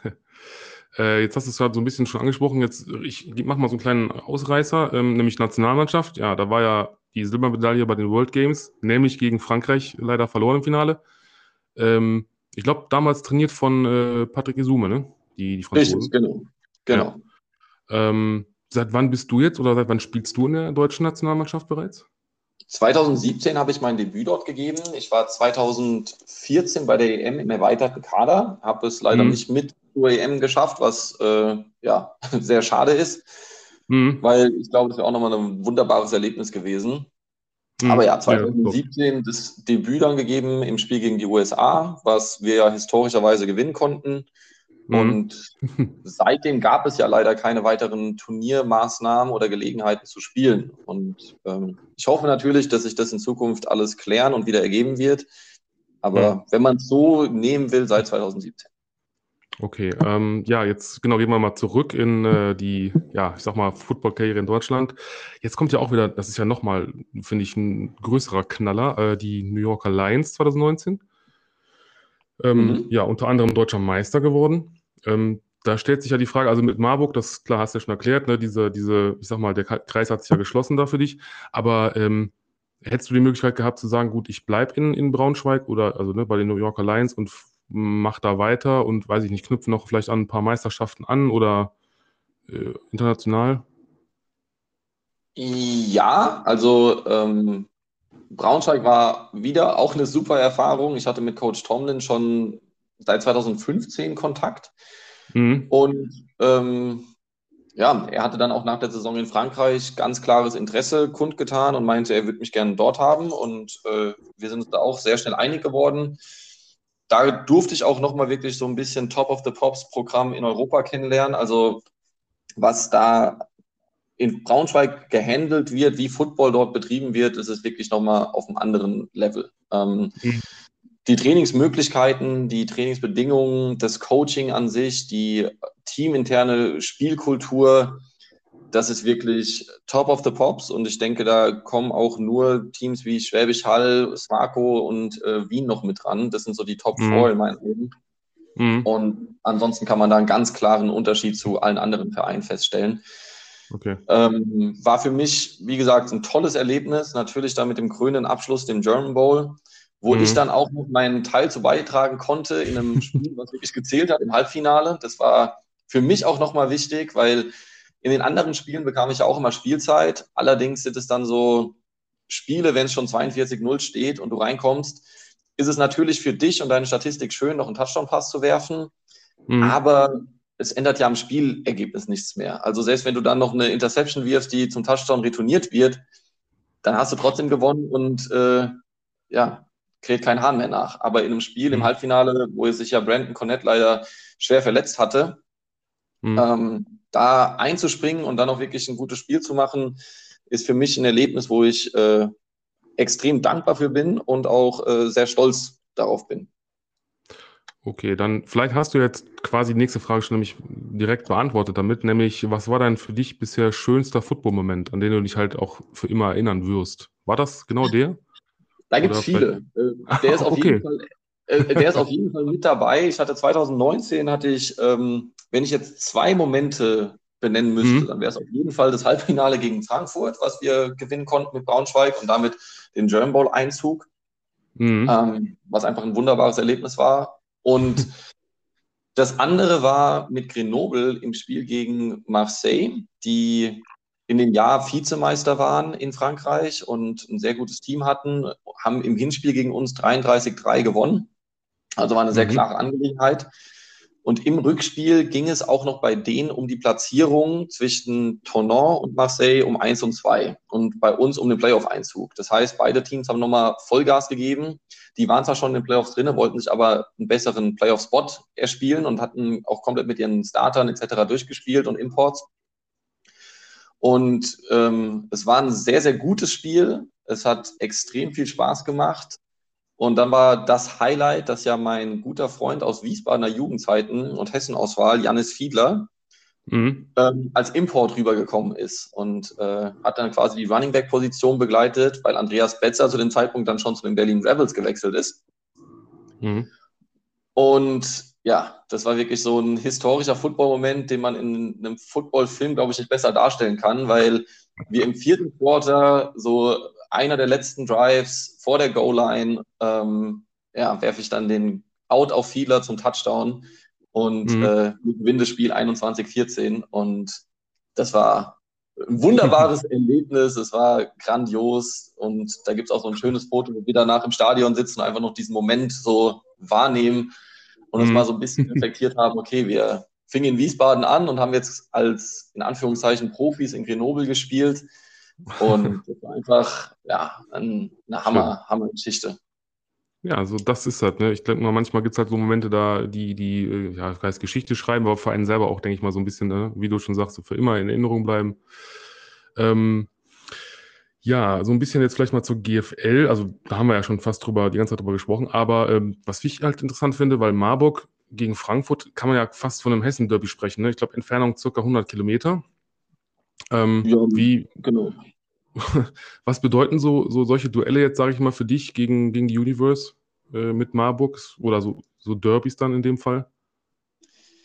äh, jetzt hast du es gerade so ein bisschen schon angesprochen. Jetzt, ich mache mal so einen kleinen Ausreißer, ähm, nämlich Nationalmannschaft. Ja, da war ja die Silbermedaille bei den World Games, nämlich gegen Frankreich leider verloren im Finale. Ähm, ich glaube, damals trainiert von äh, Patrick Isume, ne? Die, die Richtig, Franzosen. genau. Ja. Genau. Ähm, seit wann bist du jetzt oder seit wann spielst du in der deutschen Nationalmannschaft bereits? zwanzig siebzehn habe ich mein Debüt dort gegeben. Ich war zwanzig vierzehn bei der E M im erweiterten Kader, habe es leider Mhm. nicht mit zur E M geschafft, was äh, ja sehr schade ist, Mhm. weil ich glaube, das wäre auch nochmal ein wunderbares Erlebnis gewesen. Aber Mhm. ja, Ja, glaub ich. zwanzig siebzehn das Debüt dann gegeben im Spiel gegen die U S A, was wir ja historischerweise gewinnen konnten. Mhm. Und seitdem gab es ja leider keine weiteren Turniermaßnahmen oder Gelegenheiten zu spielen. Und ähm, ich hoffe natürlich, dass sich das in Zukunft alles klären und wieder ergeben wird. Mhm. Aber wenn man es so nehmen will, seit zwanzig siebzehn. Okay, ähm, ja, jetzt genau gehen wir mal zurück in äh, die, ja, ich sag mal, Football-Karriere in Deutschland. Jetzt kommt ja auch wieder, das ist ja nochmal, finde ich, ein größerer Knaller, äh, die New Yorker Lions zwanzig neunzehn. Ähm, Mhm. ja, unter anderem deutscher Meister geworden. Ähm, da stellt sich ja die Frage, also mit Marburg, das klar hast du ja schon erklärt, ne, diese, diese, ich sag mal, der Kreis hat sich ja geschlossen da für dich, aber ähm, hättest du die Möglichkeit gehabt zu sagen, gut, ich bleibe in, in Braunschweig oder also ne, bei den New Yorker Lions und f- mach da weiter und weiß ich nicht, knüpfe noch vielleicht an ein paar Meisterschaften an oder äh, international? Ja, also ähm, Braunschweig war wieder auch eine super Erfahrung. Ich hatte mit Coach Tomlin schon seit zweitausendfünfzehn Kontakt Mhm. und ähm, ja, er hatte dann auch nach der Saison in Frankreich ganz klares Interesse kundgetan und meinte, er würde mich gerne dort haben und äh, wir sind uns da auch sehr schnell einig geworden. Da durfte ich auch nochmal wirklich so ein bisschen Top of the Pops Programm in Europa kennenlernen. Also was da in Braunschweig gehandelt wird, wie Football dort betrieben wird, ist es wirklich nochmal auf einem anderen Level. Ähm, Mhm. die Trainingsmöglichkeiten, die Trainingsbedingungen, das Coaching an sich, die teaminterne Spielkultur, das ist wirklich top of the pops und ich denke, da kommen auch nur Teams wie Schwäbisch Hall, Smako und äh, Wien noch mit dran. Das sind so die Top Four Mhm. in meinen Augen. Mhm. Und ansonsten kann man da einen ganz klaren Unterschied zu allen anderen Vereinen feststellen. Okay. Ähm, war für mich, wie gesagt, ein tolles Erlebnis. Natürlich dann mit dem krönenden Abschluss, dem German Bowl, wo ich Mhm. dann auch noch meinen Teil zu beitragen konnte in einem Spiel, was wirklich gezählt hat, im Halbfinale. Das war für mich auch nochmal wichtig, weil in den anderen Spielen bekam ich ja auch immer Spielzeit. Allerdings sind es dann so Spiele, wenn es schon zweiundvierzig null steht und du reinkommst, ist es natürlich für dich und deine Statistik schön, noch einen Touchdown-Pass zu werfen. Mhm. Aber es ändert ja am Spielergebnis nichts mehr. Also selbst wenn du dann noch eine Interception wirfst, die zum Touchdown retourniert wird, dann hast du trotzdem gewonnen und äh, ja, kräht kein Hahn mehr nach. Aber in einem Spiel im Mhm. Halbfinale, wo sich ja Brandon Cornett leider schwer verletzt hatte, Mhm. ähm, da einzuspringen und dann auch wirklich ein gutes Spiel zu machen, ist für mich ein Erlebnis, wo ich äh, extrem dankbar für bin und auch äh, sehr stolz darauf bin. Okay, dann vielleicht hast du jetzt quasi die nächste Frage schon nämlich direkt beantwortet damit, nämlich was war dein für dich bisher schönster Football-Moment, an den du dich halt auch für immer erinnern wirst? War das genau der? Da gibt es Oder vielleicht. viele. Äh, Der ist Ah, auf jeden okay. Fall, äh, der ist auf jeden Fall mit dabei. Ich hatte zweitausendneunzehn hatte ich, ähm, wenn ich jetzt zwei Momente benennen müsste, Mhm. dann wäre es auf jeden Fall das Halbfinale gegen Frankfurt, was wir gewinnen konnten mit Braunschweig und damit den German Bowl Einzug, Mhm. ähm, was einfach ein wunderbares Erlebnis war. Und das andere war mit Grenoble im Spiel gegen Marseille, die in dem Jahr Vizemeister waren in Frankreich und ein sehr gutes Team hatten, haben im Hinspiel gegen uns dreiunddreißig drei gewonnen. Also war eine sehr Mhm. klare Angelegenheit. Und im Rückspiel ging es auch noch bei denen um die Platzierung zwischen Tonon und Marseille um eins und zwei und bei uns um den Playoff-Einzug. Das heißt, beide Teams haben nochmal Vollgas gegeben. Die waren zwar schon in den Playoffs drin, wollten sich aber einen besseren Playoff-Spot erspielen und hatten auch komplett mit ihren Startern et cetera durchgespielt und Imports. Und ähm, es war ein sehr, sehr gutes Spiel. Es hat extrem viel Spaß gemacht. Und dann war das Highlight, dass ja mein guter Freund aus Wiesbadener Jugendzeiten und Hessenauswahl, Jannis Fiedler, Mhm. ähm, als Import rübergekommen ist und äh, hat dann quasi die Running Back Position begleitet, weil Andreas Betzer zu dem Zeitpunkt dann schon zu den Berlin Rebels gewechselt ist. Mhm. Und ja, das war wirklich so ein historischer Football-Moment, den man in einem Football-Film, glaube ich, nicht besser darstellen kann, weil wir im vierten Quarter so einer der letzten Drives vor der Goal-Line, ähm, ja, werfe ich dann den Out auf Fiedler zum Touchdown und Mhm. äh, gewinne das Spiel einundzwanzig vierzehn. Und das war ein wunderbares Erlebnis, es war grandios und da gibt es auch so ein schönes Foto, wo wir danach im Stadion sitzen und einfach noch diesen Moment so wahrnehmen und uns mal Mhm. so ein bisschen reflektiert haben, okay, wir fingen in Wiesbaden an und haben jetzt als, in Anführungszeichen, Profis in Grenoble gespielt und das war einfach, ja, eine Schön. Hammer, Hammer-Geschichte. Ja, also das ist halt, ne? Ich denke mal, manchmal gibt es halt so Momente da, die, die, äh, ja, ich weiß, Geschichte schreiben, aber für einen selber auch, denke ich mal, so ein bisschen, ne? Wie du schon sagst, so für immer in Erinnerung bleiben. Ähm, ja, so ein bisschen jetzt vielleicht mal zur G F L. Also da haben wir ja schon fast drüber, die ganze Zeit drüber gesprochen. Aber ähm, was ich halt interessant finde, weil Marburg gegen Frankfurt kann man ja fast von einem Hessen-Derby sprechen. Ne? Ich glaube, Entfernung circa hundert Kilometer. Ähm, Ja, wie, genau. was bedeuten so, so solche Duelle jetzt, sage ich mal, für dich gegen, gegen die Universe äh, mit Marburg oder so, so Derbys dann in dem Fall?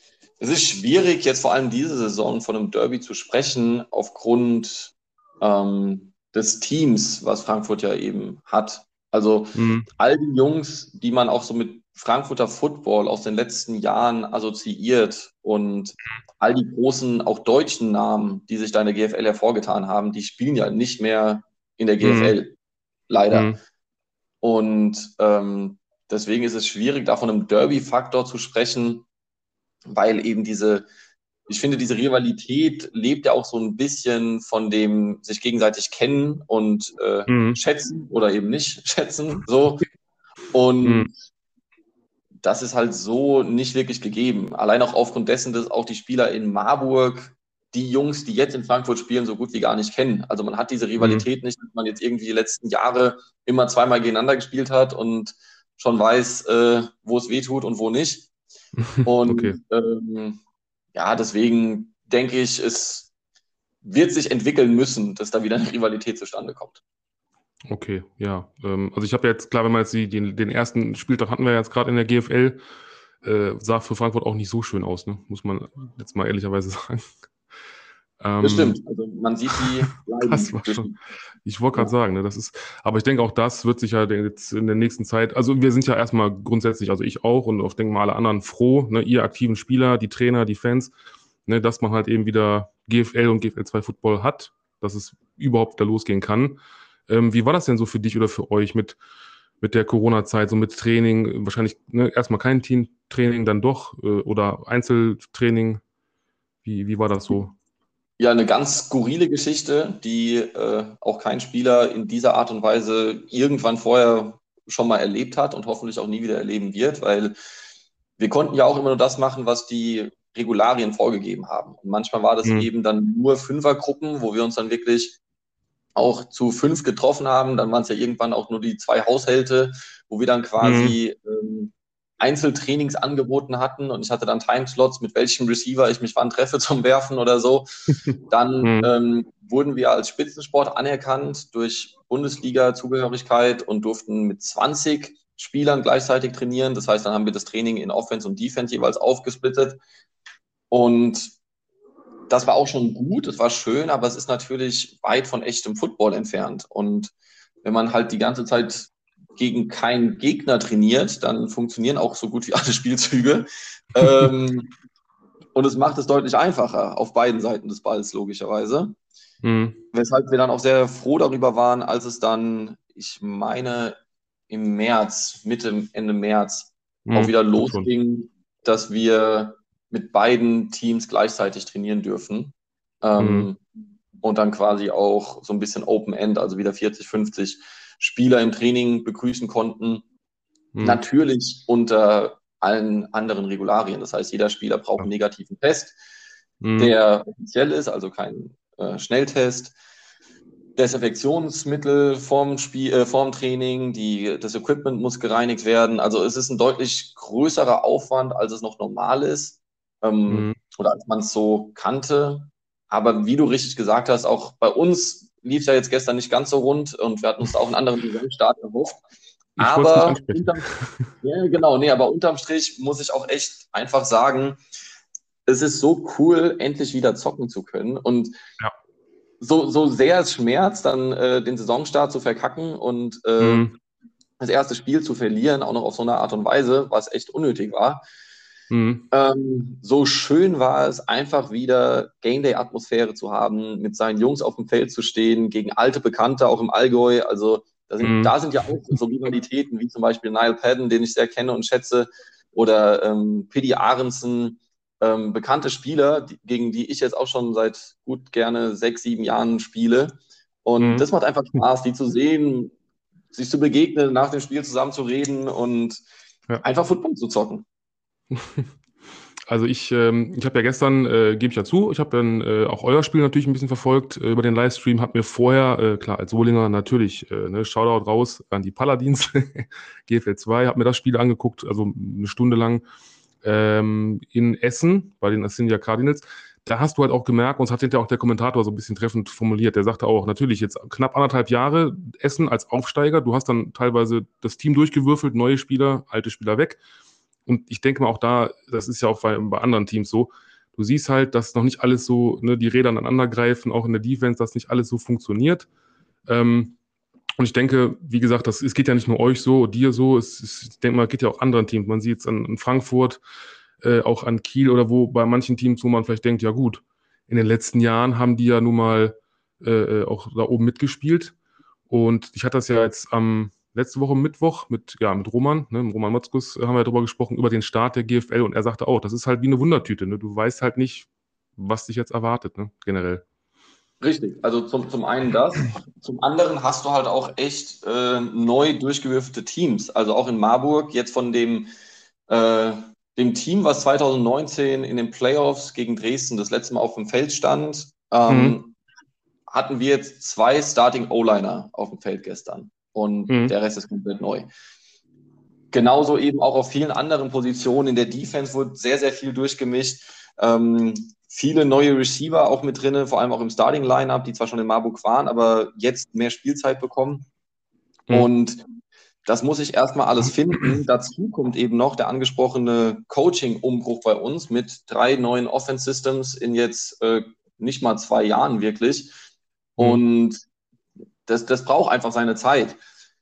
Es ist schwierig, jetzt vor allem diese Saison von einem Derby zu sprechen, aufgrund ähm, des Teams, was Frankfurt ja eben hat. Also Mhm. all die Jungs, die man auch so mit Frankfurter Football aus den letzten Jahren assoziiert und all die großen, auch deutschen Namen, die sich da in der G F L hervorgetan haben, die spielen ja nicht mehr in der G F L, Mhm. leider. Mhm. Und ähm, deswegen ist es schwierig, da von einem Derby-Faktor zu sprechen, weil eben diese, ich finde, diese Rivalität lebt ja auch so ein bisschen von dem sich gegenseitig kennen und äh, Mhm. schätzen oder eben nicht schätzen, so. Mhm. Und das ist halt so nicht wirklich gegeben. Allein auch aufgrund dessen, dass auch die Spieler in Marburg die Jungs, die jetzt in Frankfurt spielen, so gut wie gar nicht kennen. Also man hat diese Mhm. Rivalität nicht, dass man jetzt irgendwie die letzten Jahre immer zweimal gegeneinander gespielt hat und schon weiß, äh, wo es weh tut und wo nicht. Okay. Und ähm, ja, deswegen denke ich, es wird sich entwickeln müssen, dass da wieder eine Rivalität zustande kommt. Okay, ja. Ähm, also ich habe jetzt, klar, wenn man jetzt die, den, den ersten Spieltag hatten wir jetzt gerade in der G F L, äh, sah für Frankfurt auch nicht so schön aus, ne? Muss man jetzt mal ehrlicherweise sagen. Das Ähm, stimmt. Also man sieht die Das leiden war durch schon, die. ich wollte gerade Ja. sagen, ne, das ist, aber ich denke auch das wird sich ja jetzt in der nächsten Zeit, also wir sind ja erstmal grundsätzlich, also ich auch und auch denke mal alle anderen froh, ne, ihr aktiven Spieler, die Trainer, die Fans, ne, dass man halt eben wieder G F L und G F L zwei Football hat, dass es überhaupt wieder losgehen kann. Ähm, wie war das denn so für dich oder für euch mit, mit der Corona-Zeit, so mit Training, wahrscheinlich ne, erstmal kein Teamtraining, dann doch äh, oder Einzeltraining, wie, wie war das so? Ja, eine ganz skurrile Geschichte, die äh, auch kein Spieler in dieser Art und Weise irgendwann vorher schon mal erlebt hat und hoffentlich auch nie wieder erleben wird, weil wir konnten ja auch immer nur das machen, was die Regularien vorgegeben haben. Und manchmal war das Hm. eben dann nur Fünfergruppen, wo wir uns dann wirklich auch zu fünf getroffen haben. Dann waren es ja irgendwann auch nur die zwei Haushalte, wo wir dann Hm. quasi ähm, Einzeltrainings angeboten hatten und ich hatte dann Timeslots, mit welchem Receiver ich mich wann treffe zum Werfen oder so. Dann Hm. ähm, wurden wir als Spitzensport anerkannt durch Bundesliga-Zugehörigkeit und durften mit zwanzig Spielern gleichzeitig trainieren. Das heißt, dann haben wir das Training in Offense und Defense jeweils aufgesplittet. Und das war auch schon gut, es war schön, aber es ist natürlich weit von echtem Football entfernt. Und wenn man halt die ganze Zeit gegen keinen Gegner trainiert, dann funktionieren auch so gut wie alle Spielzüge. ähm, und es macht es deutlich einfacher auf beiden Seiten des Balls, logischerweise. Hm. Weshalb wir dann auch sehr froh darüber waren, als es dann, ich meine, im März, Mitte, Ende März, auch Hm. wieder Doch schon. losging, dass wir mit beiden Teams gleichzeitig trainieren dürfen. Hm. Ähm, und dann quasi auch so ein bisschen Open End, also wieder vierzig, fünfzig Spieler im Training begrüßen konnten. Hm. Natürlich unter allen anderen Regularien. Das heißt, jeder Spieler braucht Ja. einen negativen Test, Hm. der offiziell ist, also kein äh, Schnelltest. Desinfektionsmittel vorm, Spiel, äh, vorm Training, die, das Equipment muss gereinigt werden. Also es ist ein deutlich größerer Aufwand, als es noch normal ist ähm, Hm. oder als man es so kannte. Aber wie du richtig gesagt hast, auch bei uns lief es ja jetzt gestern nicht ganz so rund und wir hatten uns da auch einen anderen Saisonstart erhofft. Ich wollte es nur Aber ansprechen. unterm, ja, genau, nee, aber unterm Strich muss ich auch echt einfach sagen, es ist so cool, endlich wieder zocken zu können. Und Ja. so, so sehr es schmerzt, dann äh, den Saisonstart zu verkacken und äh, Hm. das erste Spiel zu verlieren, auch noch auf so eine Art und Weise, was echt unnötig war. Hm. Ähm, so schön war es, einfach wieder Game Day-Atmosphäre zu haben, mit seinen Jungs auf dem Feld zu stehen, gegen alte Bekannte, auch im Allgäu. Also da sind, Hm. da sind ja auch so Rivalitäten, wie zum Beispiel Niall Padden, den ich sehr kenne und schätze, oder ähm, Pidi Aronson, ähm, bekannte Spieler, die, gegen die ich jetzt auch schon seit gut gerne sechs, sieben Jahren spiele. Und Hm. das macht einfach Spaß, die zu sehen, sich zu begegnen, nach dem Spiel zusammen zu reden und Ja. einfach Football zu zocken. Also ich, ähm, ich habe ja gestern, äh, gebe ich ja zu, ich habe dann äh, auch euer Spiel natürlich ein bisschen verfolgt äh, über den Livestream, habe mir vorher, äh, klar, als Solinger natürlich, äh, ne, Shoutout raus an die Paladins, G F L zwei, habe mir das Spiel angeguckt, also eine Stunde lang ähm, in Essen bei den Ascendia Cardinals. Da hast du halt auch gemerkt, uns hat hinterher auch der Kommentator so ein bisschen treffend formuliert, der sagte auch, natürlich jetzt knapp anderthalb Jahre Essen als Aufsteiger, du hast dann teilweise das Team durchgewürfelt, neue Spieler, alte Spieler weg. und ich denke mal auch da, das ist ja auch bei, bei anderen Teams so, du siehst halt, dass noch nicht alles so, ne, die Räder aneinander greifen, auch in der Defense, dass nicht alles so funktioniert. Ähm, und ich denke, wie gesagt, das, es geht ja nicht nur euch so, dir so, es, es, ich denke mal, es geht ja auch anderen Teams. Man sieht es an, an Frankfurt, äh, auch an Kiel oder wo bei manchen Teams, wo man vielleicht denkt, ja gut, in den letzten Jahren haben die ja nun mal äh, auch da oben mitgespielt. Und ich hatte das ja jetzt am letzte Woche Mittwoch mit, ja, mit Roman, ne, mit Roman Motzkus, äh, haben wir darüber gesprochen, über den Start der G F L und er sagte auch, das ist halt wie eine Wundertüte, ne? Du weißt halt nicht, was dich jetzt erwartet, ne, generell. Richtig, also zum, zum einen das, zum anderen hast du halt auch echt äh, neu durchgewürfelte Teams. Also auch in Marburg, jetzt von dem, äh, dem Team, was zwanzig neunzehn in den Playoffs gegen Dresden das letzte Mal auf dem Feld stand, Mhm. ähm, hatten wir jetzt zwei Starting O-Liner auf dem Feld gestern und Mhm. der Rest ist komplett neu. Genauso eben auch auf vielen anderen Positionen. In der Defense wurde sehr, sehr viel durchgemischt. Ähm, viele neue Receiver auch mit drin, vor allem auch im Starting-Lineup, die zwar schon in Marburg waren, aber jetzt mehr Spielzeit bekommen. Mhm. Und das muss ich erstmal alles finden. Dazu kommt eben noch der angesprochene Coaching-Umbruch bei uns mit drei neuen Offense-Systems in jetzt äh, nicht mal zwei Jahren wirklich. Mhm. Und das, das braucht einfach seine Zeit.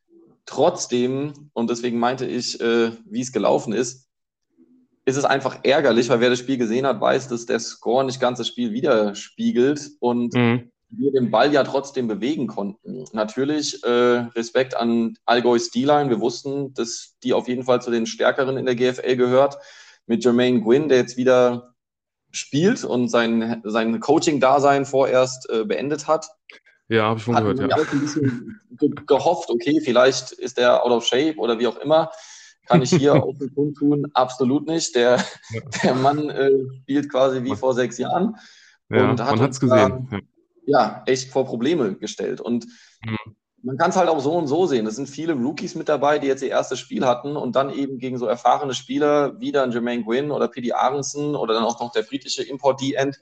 Trotzdem, und deswegen meinte ich, äh, wie es gelaufen ist, ist es einfach ärgerlich, weil wer das Spiel gesehen hat, weiß, dass der Score nicht ganz das Spiel widerspiegelt und Mhm. wir den Ball ja trotzdem bewegen konnten. Natürlich äh, Respekt an Allgäu's D-Line. Wir wussten, dass die auf jeden Fall zu den Stärkeren in der G F L gehört. Mit Jermaine Gwynn, der jetzt wieder spielt und sein, sein Coaching-Dasein vorerst äh, beendet hat, Ja, habe ich von hatten gehört, wir ja. ja auch ein bisschen ge gehofft, okay, vielleicht ist der out of shape oder wie auch immer. Kann ich hier auf den Punkt tun? Absolut nicht. Der, Ja, der Mann äh, spielt quasi wie man, vor sechs Jahren und ja, hat man hat uns es da gesehen. Ja. ja echt vor Probleme gestellt. Und Mhm. man kann es halt auch so und so sehen. Es sind viele Rookies mit dabei, die jetzt ihr erstes Spiel hatten und dann eben gegen so erfahrene Spieler wie dann Jermaine Gwynn oder P D Aronson oder dann auch noch der friedliche Import-D-End,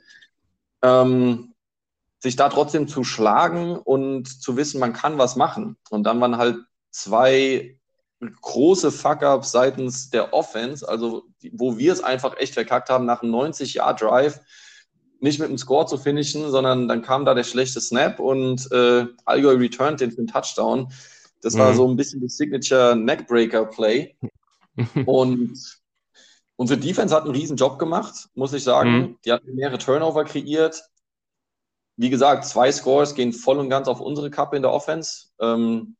ähm, sich da trotzdem zu schlagen und zu wissen, man kann was machen. Und dann waren halt zwei große Fuck-Ups seitens der Offense, also wo wir es einfach echt verkackt haben, nach einem neunzig-Yard-Drive nicht mit dem Score zu finishen, sondern dann kam da der schlechte Snap und äh, Allgäu returned den für einen Touchdown. Das war so Mhm. ein bisschen das Signature Neckbreaker-Play. Und unsere Defense hat einen riesen Job gemacht, muss ich Mhm. sagen. Die hatten mehrere Turnover kreiert. Wie gesagt, zwei Scores gehen voll und ganz auf unsere Kappe in der Offense, ähm,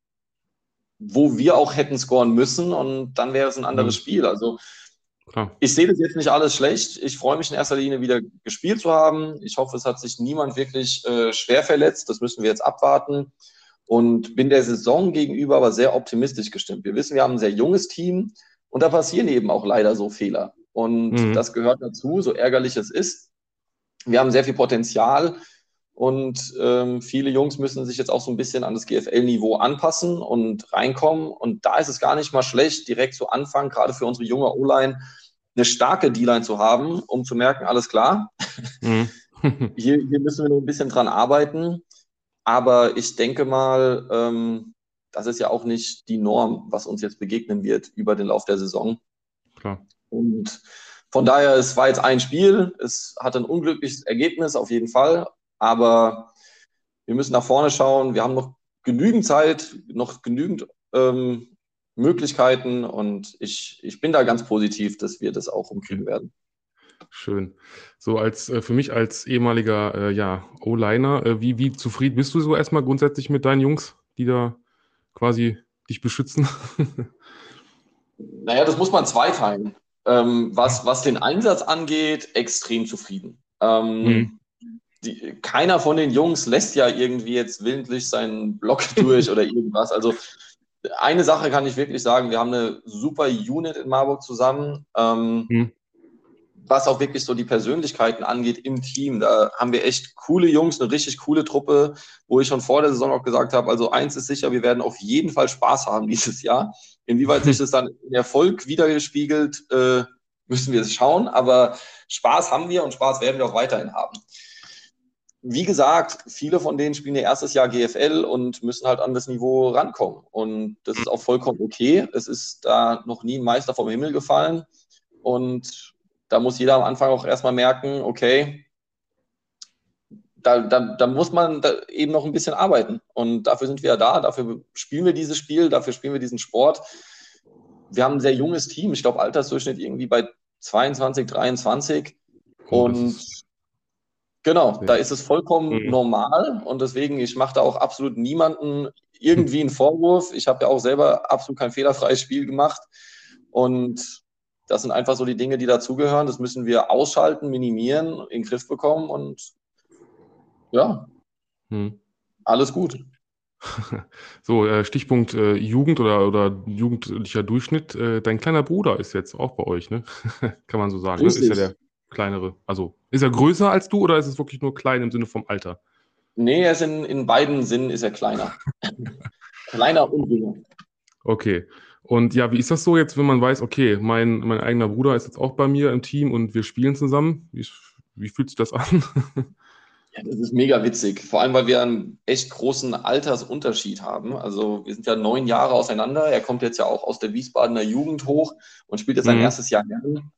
wo wir auch hätten scoren müssen und dann wäre es ein anderes Mhm. Spiel. Also Klar. ich sehe das jetzt nicht alles schlecht. Ich freue mich in erster Linie wieder gespielt zu haben. Ich hoffe, es hat sich niemand wirklich äh, schwer verletzt. Das müssen wir jetzt abwarten. Und bin der Saison gegenüber aber sehr optimistisch gestimmt. Wir wissen, wir haben ein sehr junges Team und da passieren eben auch leider so Fehler. Und Mhm. das gehört dazu, so ärgerlich es ist. Wir haben sehr viel Potenzial und ähm, viele Jungs müssen sich jetzt auch so ein bisschen an das G F L-Niveau anpassen und reinkommen. Und da ist es gar nicht mal schlecht, direkt zu Anfang, gerade für unsere junge O-Line, eine starke D-Line zu haben, um zu merken, alles klar, Mhm. hier, hier müssen wir noch ein bisschen dran arbeiten. Aber ich denke mal, ähm, das ist ja auch nicht die Norm, was uns jetzt begegnen wird über den Lauf der Saison. Klar. Und von daher, es war jetzt ein Spiel, es hatte ein unglückliches Ergebnis auf jeden Fall, aber wir müssen nach vorne schauen. Wir haben noch genügend Zeit, noch genügend ähm, Möglichkeiten und ich, ich bin da ganz positiv, dass wir das auch Okay. umkriegen werden. Schön. So als äh, für mich als ehemaliger äh, ja, O-Liner, äh, wie, wie zufrieden bist du so erstmal grundsätzlich mit deinen Jungs, die da quasi dich beschützen? Naja, das muss man zweiteilen. Ähm, was, was den Einsatz angeht, extrem zufrieden. Mhm. Ähm, die, keiner von den Jungs lässt ja irgendwie jetzt willentlich seinen Block durch oder irgendwas. Also eine Sache kann ich wirklich sagen, wir haben eine super Unit in Marburg zusammen. Ähm, Mhm. was auch wirklich so die Persönlichkeiten angeht im Team. Da haben wir echt coole Jungs, eine richtig coole Truppe, wo ich schon vor der Saison auch gesagt habe, also eins ist sicher, wir werden auf jeden Fall Spaß haben dieses Jahr. Inwieweit sich das dann in Erfolg widerspiegelt, äh, müssen wir es schauen, aber Spaß haben wir und Spaß werden wir auch weiterhin haben. Wie gesagt, viele von denen spielen ihr erstes Jahr G F L und müssen halt an das Niveau rankommen. Und das ist auch vollkommen okay. Es ist da noch nie ein Meister vom Himmel gefallen. und da muss jeder am Anfang auch erstmal merken, okay, da, da, da muss man da eben noch ein bisschen arbeiten und dafür sind wir ja da, dafür spielen wir dieses Spiel, dafür spielen wir diesen Sport. Wir haben ein sehr junges Team, ich glaube Altersdurchschnitt irgendwie bei zweiundzwanzig, dreiundzwanzig Oh, das und ist genau, sehr. da ist es vollkommen Mhm. normal und deswegen, ich mache da auch absolut niemanden irgendwie einen Vorwurf. Ich habe ja auch selber absolut kein fehlerfreies Spiel gemacht und das sind einfach so die Dinge, die dazugehören. Das müssen wir ausschalten, minimieren, in den Griff bekommen und ja, Mhm. alles gut. So, äh, Stichpunkt äh, Jugend oder, oder jugendlicher Durchschnitt. Äh, dein kleiner Bruder ist jetzt auch bei euch, ne? Kann man so sagen, ne? Ist ja der Richtig. kleinere. Also, ist er größer als du oder ist es wirklich nur klein im Sinne vom Alter? Nee, er ist in, in beiden Sinnen ist er kleiner. Kleiner und jünger. Okay. Und ja, wie ist das so jetzt, wenn man weiß, okay, mein, mein eigener Bruder ist jetzt auch bei mir im Team und wir spielen zusammen? Wie, wie fühlt sich das an? Ja, das ist mega witzig. Vor allem, weil wir einen echt großen Altersunterschied haben. Also wir sind ja neun Jahre auseinander. Er kommt jetzt ja auch aus der Wiesbadener Jugend hoch und spielt jetzt sein Mhm. erstes Jahr Herren.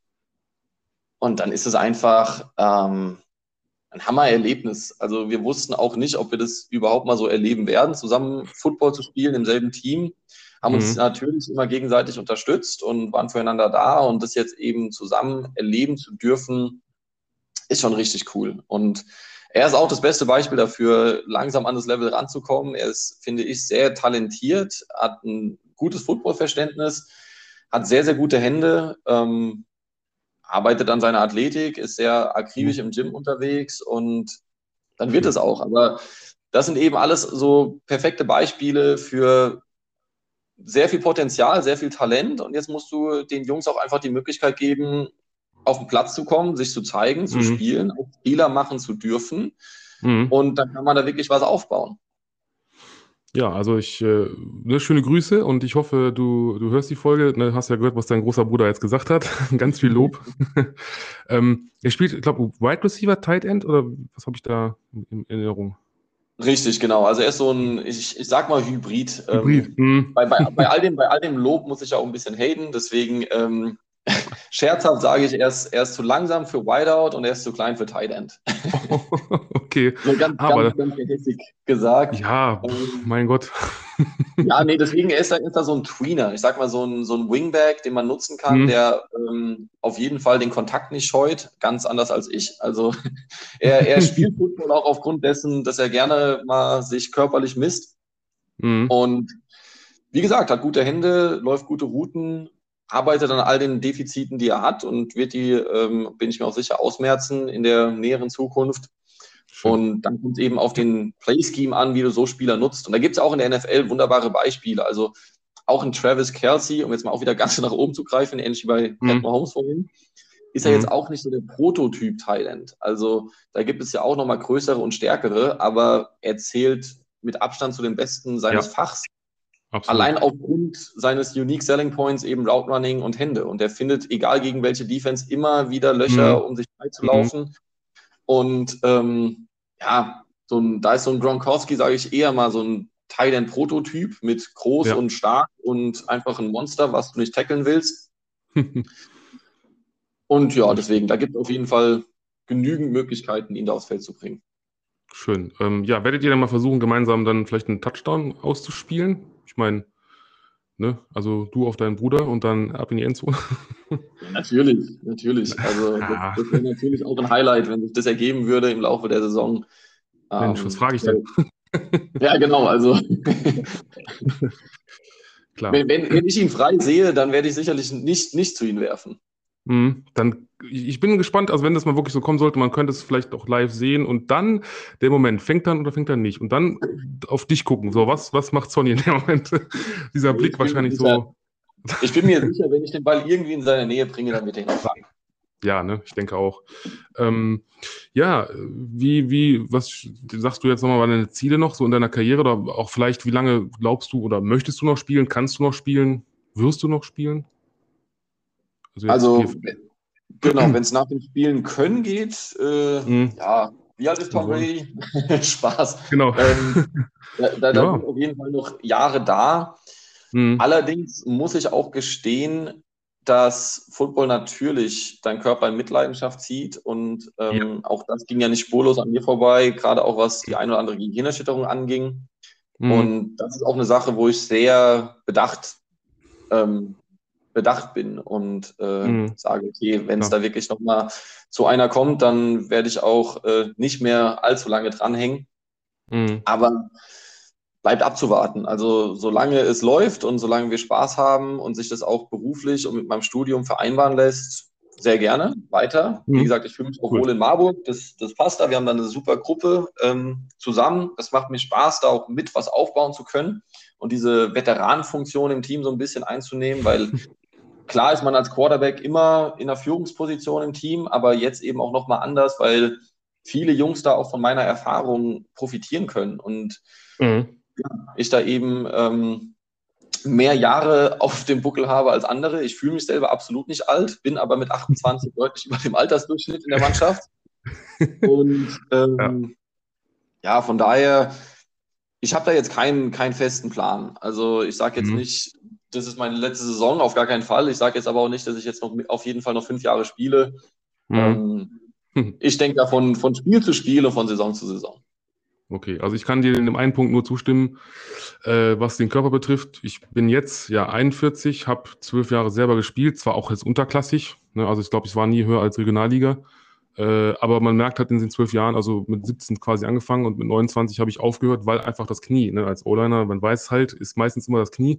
Und dann ist es einfach ähm, ein Hammererlebnis. Also wir wussten auch nicht, ob wir das überhaupt mal so erleben werden, zusammen Football zu spielen im selben Team. Haben uns Mhm. natürlich immer gegenseitig unterstützt und waren füreinander da. Und das jetzt eben zusammen erleben zu dürfen, ist schon richtig cool. Und er ist auch das beste Beispiel dafür, langsam an das Level ranzukommen. Er ist, finde ich, sehr talentiert, hat ein gutes Footballverständnis, hat sehr, sehr gute Hände, ähm, arbeitet an seiner Athletik, ist sehr akribisch Mhm. im Gym unterwegs und dann wird es Schön. auch. Aber das sind eben alles so perfekte Beispiele für sehr viel Potenzial, sehr viel Talent. Und jetzt musst du den Jungs auch einfach die Möglichkeit geben, auf den Platz zu kommen, sich zu zeigen, zu Mhm. spielen, auch Fehler machen zu dürfen. Mhm. Und dann kann man da wirklich was aufbauen. Ja, also ich, äh, ne, schöne Grüße und ich hoffe, du, du hörst die Folge, ne, hast ja gehört, was dein großer Bruder jetzt gesagt hat. Ganz viel Lob. ähm, er spielt, ich glaube, Wide Receiver, Tight End oder was habe ich da in, in Erinnerung? Richtig, genau. Also er ist so ein, ich, ich sag mal, Hybrid. Hybrid. Ähm, Mhm. bei, bei, bei, all dem, bei all dem Lob muss ich auch ein bisschen haten. Deswegen ähm, scherzhaft sage ich, er ist, er ist zu langsam für Wideout und er ist zu klein für Tight End. Okay, So ganz, aber ganz, ganz gehässig gesagt. ja, pf, Ähm, mein Gott. Ja, nee, deswegen er ist er, ist er so ein Tweener. Ich sag mal, so ein, so ein Wingback, den man nutzen kann, Mhm. der ähm, auf jeden Fall den Kontakt nicht scheut, ganz anders als ich. Also er, er spielt Football auch aufgrund dessen, dass er gerne mal sich körperlich misst. Mhm. Und wie gesagt, hat gute Hände, läuft gute Routen, arbeitet an all den Defiziten, die er hat und wird die, ähm, bin ich mir auch sicher, ausmerzen in der näheren Zukunft. Schön. Und dann kommt es eben auf den Play-Scheme an, wie du so Spieler nutzt. Und da gibt es auch in der N F L wunderbare Beispiele. Also auch ein Travis Kelce, um jetzt mal auch wieder ganz nach oben zu greifen, ähnlich wie bei Pat Mhm. Mahomes vorhin, ist er jetzt Mhm. auch nicht so der Prototyp-Thailand. Also da gibt es ja auch nochmal größere und stärkere, aber er zählt mit Abstand zu den Besten seines Ja, Fachs. Allein absolut. aufgrund seines Unique Selling Points eben Route Running und Hände. Und er findet, egal gegen welche Defense, immer wieder Mhm. Löcher, um sich frei zu Mhm. laufen. Und ähm, ja, so ein, da ist so ein Gronkowski, sage ich, eher mal so ein Tight-End-Prototyp mit groß Ja. und stark und einfach ein Monster, was du nicht tackeln willst. Und ja, Das stimmt. deswegen, da gibt es auf jeden Fall genügend Möglichkeiten, ihn da aufs Feld zu bringen. Schön. Ähm, ja, werdet ihr dann mal versuchen, gemeinsam dann vielleicht einen Touchdown auszuspielen? Ich meine, ne, also du auf deinen Bruder und dann ab in die Endzone. Ja, natürlich, natürlich. Also das, Ah, das wäre natürlich auch ein Highlight, wenn sich das ergeben würde im Laufe der Saison. Mensch, was Ähm, frage ich denn? ja, genau. Also Klar. wenn, wenn, wenn ich ihn frei sehe, dann werde ich sicherlich nicht, nicht zu ihm werfen. Mhm. Dann, ich ich bin gespannt, also wenn das mal wirklich so kommen sollte, man könnte es vielleicht auch live sehen und dann der Moment, fängt dann oder fängt dann nicht? Und dann auf dich gucken. So, was, was macht Sonny in dem Moment? Dieser Blick Ich bin mir wahrscheinlich sicher, so. ich bin mir sicher, wenn ich den Ball irgendwie in seine Nähe bringe, dann wird er ihn auch fangen. Ja, ne, ich denke auch. Ähm, ja, wie, wie, was sagst du jetzt nochmal, waren deine Ziele noch so in deiner Karriere oder auch vielleicht, wie lange glaubst du oder möchtest du noch spielen? Kannst du noch spielen? Wirst du noch spielen? Also jetzt Also G F L. genau, wenn es nach dem Spielen können geht, äh, Mhm. ja, wie alt ist Und Tom wollen. Brady? Spaß. Genau. Ähm, da, da, da Ja. sind auf jeden Fall noch Jahre da. Mhm. Allerdings muss ich auch gestehen, dass Football natürlich deinen Körper in Mitleidenschaft zieht und ähm, ja. auch das ging ja nicht spurlos an mir vorbei, gerade auch was die eine oder andere Gehirnerschütterung anging. Mhm. Und das ist auch eine Sache, wo ich sehr bedacht, ähm, bedacht bin und äh, mhm. sage, okay, wenn es ja. da wirklich nochmal zu einer kommt, dann werde ich auch äh, nicht mehr allzu lange dranhängen. Mhm. Aber bleibt abzuwarten. Also solange es läuft und solange wir Spaß haben und sich das auch beruflich und mit meinem Studium vereinbaren lässt, sehr gerne weiter. Mhm. Wie gesagt, ich fühle mich auch cool. wohl in Marburg. Das, das passt da. Wir haben da eine super Gruppe ähm, zusammen. Das macht mir Spaß, da auch mit was aufbauen zu können und diese Veteranenfunktion im Team so ein bisschen einzunehmen, weil klar ist man als Quarterback immer in einer Führungsposition im Team, aber jetzt eben auch nochmal anders, weil viele Jungs da auch von meiner Erfahrung profitieren können und mhm. ich da eben ähm, mehr Jahre auf dem Buckel habe als andere. Ich fühle mich selber absolut nicht alt, bin aber mit achtundzwanzig deutlich über dem Altersdurchschnitt in der Mannschaft. Und ähm, ja. ja, von daher, ich habe da jetzt keinen, keinen festen Plan. Also ich sage jetzt mhm. nicht, das ist meine letzte Saison, auf gar keinen Fall. Ich sage jetzt aber auch nicht, dass ich jetzt noch auf jeden Fall noch fünf Jahre spiele. Mhm. Ähm, ich denke da von, von Spiel zu Spiel und von Saison zu Saison. Okay, also ich kann dir in dem einen Punkt nur zustimmen, äh, was den Körper betrifft. Ich bin jetzt ja einundvierzig, habe zwölf Jahre selber gespielt, zwar auch jetzt unterklassig, ne, also ich glaube, ich war nie höher als Regionalliga, äh, aber man merkt halt in den zwölf Jahren, also mit siebzehn quasi angefangen und mit neunundzwanzig habe ich aufgehört, weil einfach das Knie, ne, als O-Liner, man weiß halt, ist meistens immer das Knie,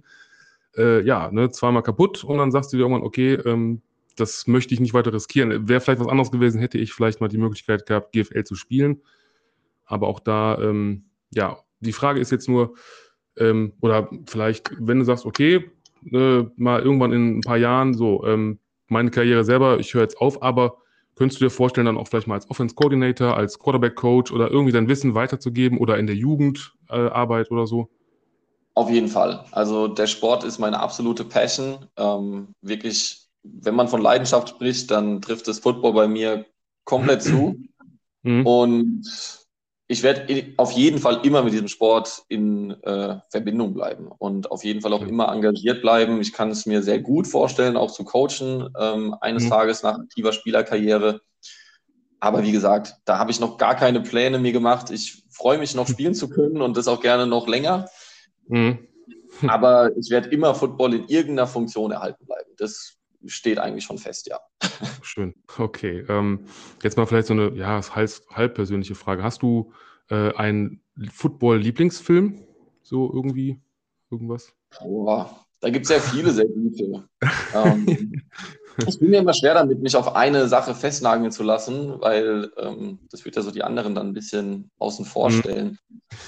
äh, ja, ne, zweimal kaputt und dann sagst du dir irgendwann, okay, ähm, das möchte ich nicht weiter riskieren. Wäre vielleicht was anderes gewesen, hätte ich vielleicht mal die Möglichkeit gehabt, G F L zu spielen. Aber auch da, ähm, ja, die Frage ist jetzt nur, ähm, oder vielleicht, wenn du sagst, okay, äh, mal irgendwann in ein paar Jahren, so, ähm, meine Karriere selber, ich höre jetzt auf, aber könntest du dir vorstellen, dann auch vielleicht mal als Offense Coordinator, als Quarterback Coach oder irgendwie dein Wissen weiterzugeben oder in der Jugendarbeit äh, oder so? Auf jeden Fall. Also der Sport ist meine absolute Passion. Ähm, wirklich, wenn man von Leidenschaft spricht, dann trifft das Football bei mir komplett zu. Mhm. Und ich werde auf jeden Fall immer mit diesem Sport in äh, Verbindung bleiben und auf jeden Fall auch immer engagiert bleiben. Ich kann es mir sehr gut vorstellen, auch zu coachen, ähm, eines mhm. Tages nach aktiver Spielerkarriere. Aber wie gesagt, da habe ich noch gar keine Pläne mir gemacht. Ich freue mich noch spielen zu können und das auch gerne noch länger. Mhm. Aber ich werde immer Football in irgendeiner Funktion erhalten bleiben. Das steht eigentlich schon fest, ja. Schön, okay. Ähm, jetzt mal vielleicht so eine, ja, halb, halb persönliche Frage. Hast du äh, einen Football-Lieblingsfilm? So irgendwie, irgendwas? Boah, da gibt es ja viele sehr gute. ähm, ich bin mir immer schwer damit, mich auf eine Sache festnageln zu lassen, weil ähm, das wird ja so die anderen dann ein bisschen außen vor stellen.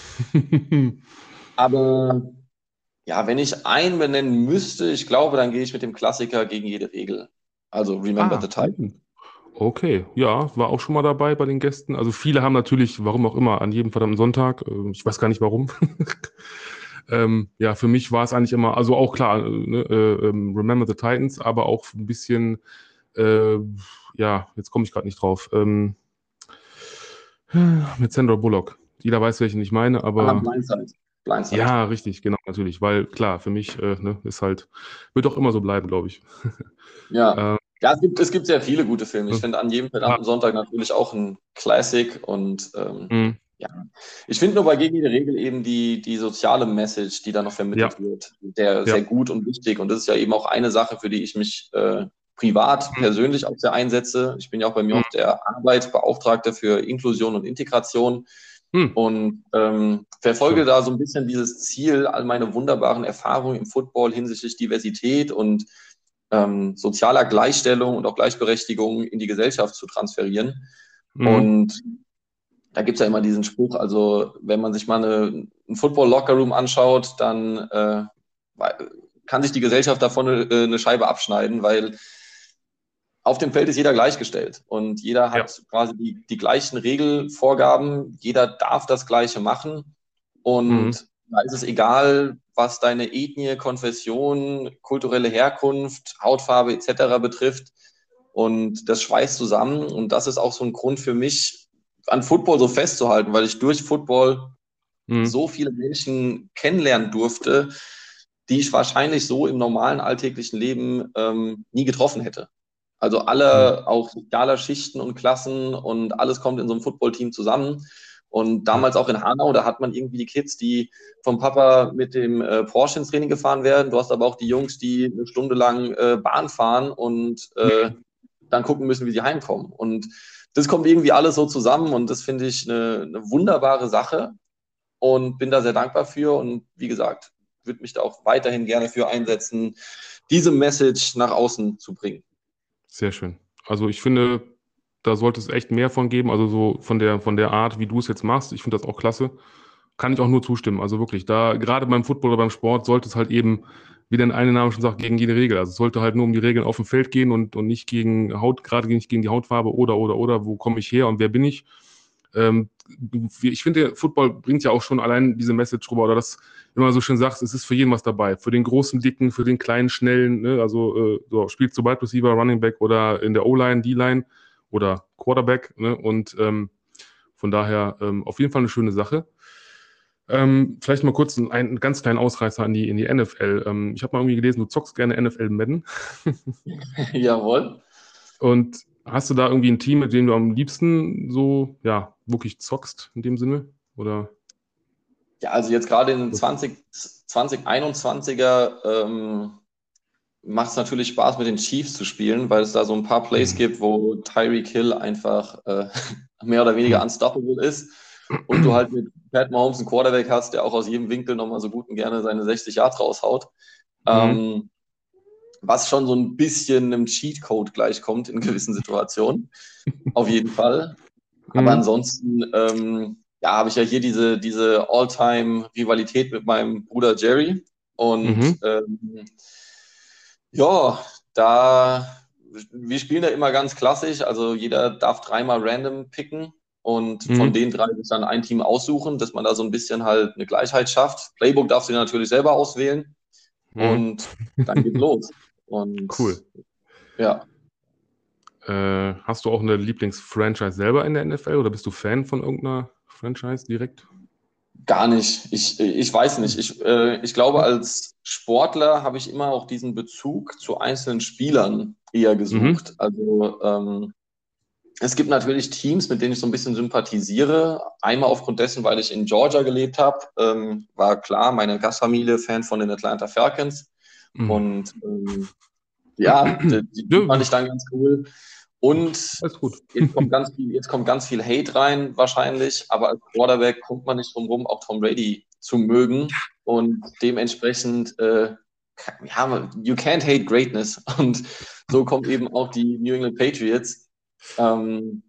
Aber ja, wenn ich einen benennen müsste, ich glaube, dann gehe ich mit dem Klassiker Gegen jede Regel. Also Remember ah, the Titan. Okay, ja, war auch schon mal dabei bei den Gästen. Also viele haben natürlich, warum auch immer, an jedem verdammten Sonntag, äh, ich weiß gar nicht warum. ähm, ja, für mich war es eigentlich immer, also auch klar, äh, ne, äh, Remember the Titans, aber auch ein bisschen, äh, ja, jetzt komme ich gerade nicht drauf, ähm, mit Sandra Bullock. Jeder weiß, welchen ich meine, aber... Ah, Blindside. Blindside. Ja, richtig, genau, natürlich, weil klar, für mich äh, ne, ist halt, wird auch immer so bleiben, glaube ich. Ja. ähm, ja, es gibt, es gibt sehr viele gute Filme. Ich finde an jedem verdammten Sonntag natürlich auch ein Classic und ähm, mhm. ja. Ich finde nur bei Gegen jede Regel eben die, die soziale Message, die da noch vermittelt ja. wird, der ja. sehr gut und wichtig. Und das ist ja eben auch eine Sache, für die ich mich äh, privat, mhm. persönlich auch sehr einsetze. Ich bin ja auch bei mir mhm. auf der Arbeit Beauftragter für Inklusion und Integration. Hm. Und ähm, verfolge da so ein bisschen dieses Ziel, all meine wunderbaren Erfahrungen im Football hinsichtlich Diversität und ähm, sozialer Gleichstellung und auch Gleichberechtigung in die Gesellschaft zu transferieren. Hm. Und da gibt es ja immer diesen Spruch, also wenn man sich mal eine, einen Football-Locker-Room anschaut, dann äh, kann sich die Gesellschaft davon eine, eine Scheibe abschneiden, weil auf dem Feld ist jeder gleichgestellt und jeder hat ja. quasi die, die gleichen Regelvorgaben, jeder darf das Gleiche machen und mhm. da ist es egal, was deine Ethnie, Konfession, kulturelle Herkunft, Hautfarbe et cetera betrifft und das schweißt zusammen und das ist auch so ein Grund für mich, an Football so festzuhalten, weil ich durch Football mhm. so viele Menschen kennenlernen durfte, die ich wahrscheinlich so im normalen alltäglichen Leben ähm, nie getroffen hätte. Also alle, Mhm. auch sozialer Schichten und Klassen und alles kommt in so einem Footballteam zusammen. Und damals auch in Hanau, da hat man irgendwie die Kids, die vom Papa mit dem äh, Porsche ins Training gefahren werden. Du hast aber auch die Jungs, die eine Stunde lang äh, Bahn fahren und äh, dann gucken müssen, wie sie heimkommen. Und das kommt irgendwie alles so zusammen und das finde ich eine, eine wunderbare Sache und bin da sehr dankbar für. Und wie gesagt, würde mich da auch weiterhin gerne für einsetzen, diese Message nach außen zu bringen. Sehr schön. Also ich finde, da sollte es echt mehr von geben, also so von der, von der Art, wie du es jetzt machst. Ich finde das auch klasse. Kann ich auch nur zustimmen. Also wirklich, da gerade beim Football oder beim Sport sollte es halt eben, wie der eine Name schon sagt, gegen jede Regel. Also es sollte halt nur um die Regeln auf dem Feld gehen und, und nicht gegen Haut, gerade nicht gegen die Hautfarbe oder, oder, oder, wo komme ich her und wer bin ich. Ähm, ich finde, der Football bringt ja auch schon allein diese Message rüber, oder das immer so schön sagst, es ist für jeden was dabei. Für den großen, dicken, für den kleinen, schnellen, ne? Also äh, so, spielst du Wide Receiver, Running Back oder in der O-Line, D-Line oder Quarterback, ne? Und ähm, von daher ähm, auf jeden Fall eine schöne Sache. Ähm, vielleicht mal kurz einen, einen ganz kleinen Ausreißer in die, in die N F L. Ähm, ich habe mal irgendwie gelesen, du zockst gerne N F L Madden. Jawohl. Und hast du da irgendwie ein Team, mit dem du am liebsten so, ja, wirklich zockst in dem Sinne? Oder? Ja, also jetzt gerade in zwanzig, zwanzig einundzwanziger ähm, macht es natürlich Spaß, mit den Chiefs zu spielen, weil es da so ein paar Plays Mhm. gibt, wo Tyreek Hill einfach äh, mehr oder weniger unstoppable ist und du halt mit Pat Mahomes einen Quarterback hast, der auch aus jedem Winkel nochmal so gut und gerne seine sechzig Yards raushaut. Mhm. Ähm, was schon so ein bisschen einem Cheatcode gleichkommt in gewissen Situationen. Auf jeden Fall. Aber Mhm. ansonsten, ähm, ja, habe ich ja hier diese, diese All-Time-Rivalität mit meinem Bruder Jerry. Und Mhm. ähm, ja, da, wir spielen da immer ganz klassisch. Also jeder darf dreimal random picken und von Mhm. den drei sich dann ein Team aussuchen, dass man da so ein bisschen halt eine Gleichheit schafft. Playbook darfst du dir natürlich selber auswählen Mhm. und dann geht's los. Und Cool. ja, Äh, hast du auch eine Lieblingsfranchise selber in der N F L oder bist du Fan von irgendeiner Franchise direkt? gar nicht. Ich, ich weiß nicht. Hm. Ich, äh, ich glaube, Okay. als Sportler habe ich immer auch diesen Bezug zu einzelnen Spielern eher Mhm. gesucht. Also ähm, es gibt natürlich Teams, mit denen ich so ein bisschen sympathisiere. Einmal aufgrund dessen, weil ich in Georgia gelebt habe, ähm, war klar, meine Gastfamilie Fan von den Atlanta Falcons. Mhm. Und ähm, ja, die, Ja, die fand ich dann ganz cool. Und alles gut. jetzt kommt ganz viel, jetzt kommt ganz viel Hate rein, wahrscheinlich, aber als Quarterback kommt man nicht drum rum, auch Tom Brady zu mögen. Und dementsprechend, äh, ja, you can't hate greatness. Und so kommen eben auch die New England Patriots, ähm,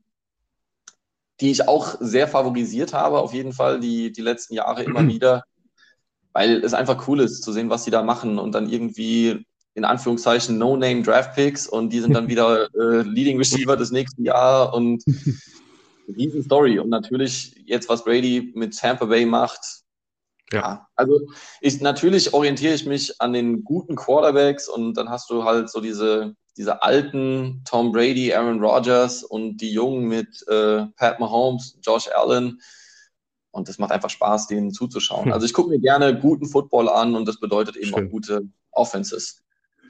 die ich auch sehr favorisiert habe, auf jeden Fall, die, die letzten Jahre immer wieder, weil es einfach cool ist zu sehen, was sie da machen und dann irgendwie in Anführungszeichen No-Name-Draft-Picks und die sind dann wieder äh, Leading Receiver des nächsten Jahr und riesen Story. Und natürlich jetzt, was Brady mit Tampa Bay macht, Ja. ja, also ich, natürlich orientiere ich mich an den guten Quarterbacks und dann hast du halt so diese, diese alten Tom Brady, Aaron Rodgers und die Jungen mit äh, Pat Mahomes, Josh Allen. Und das macht einfach Spaß, denen zuzuschauen. Also ich gucke mir gerne guten Football an und das bedeutet eben auch Schön. gute Offenses.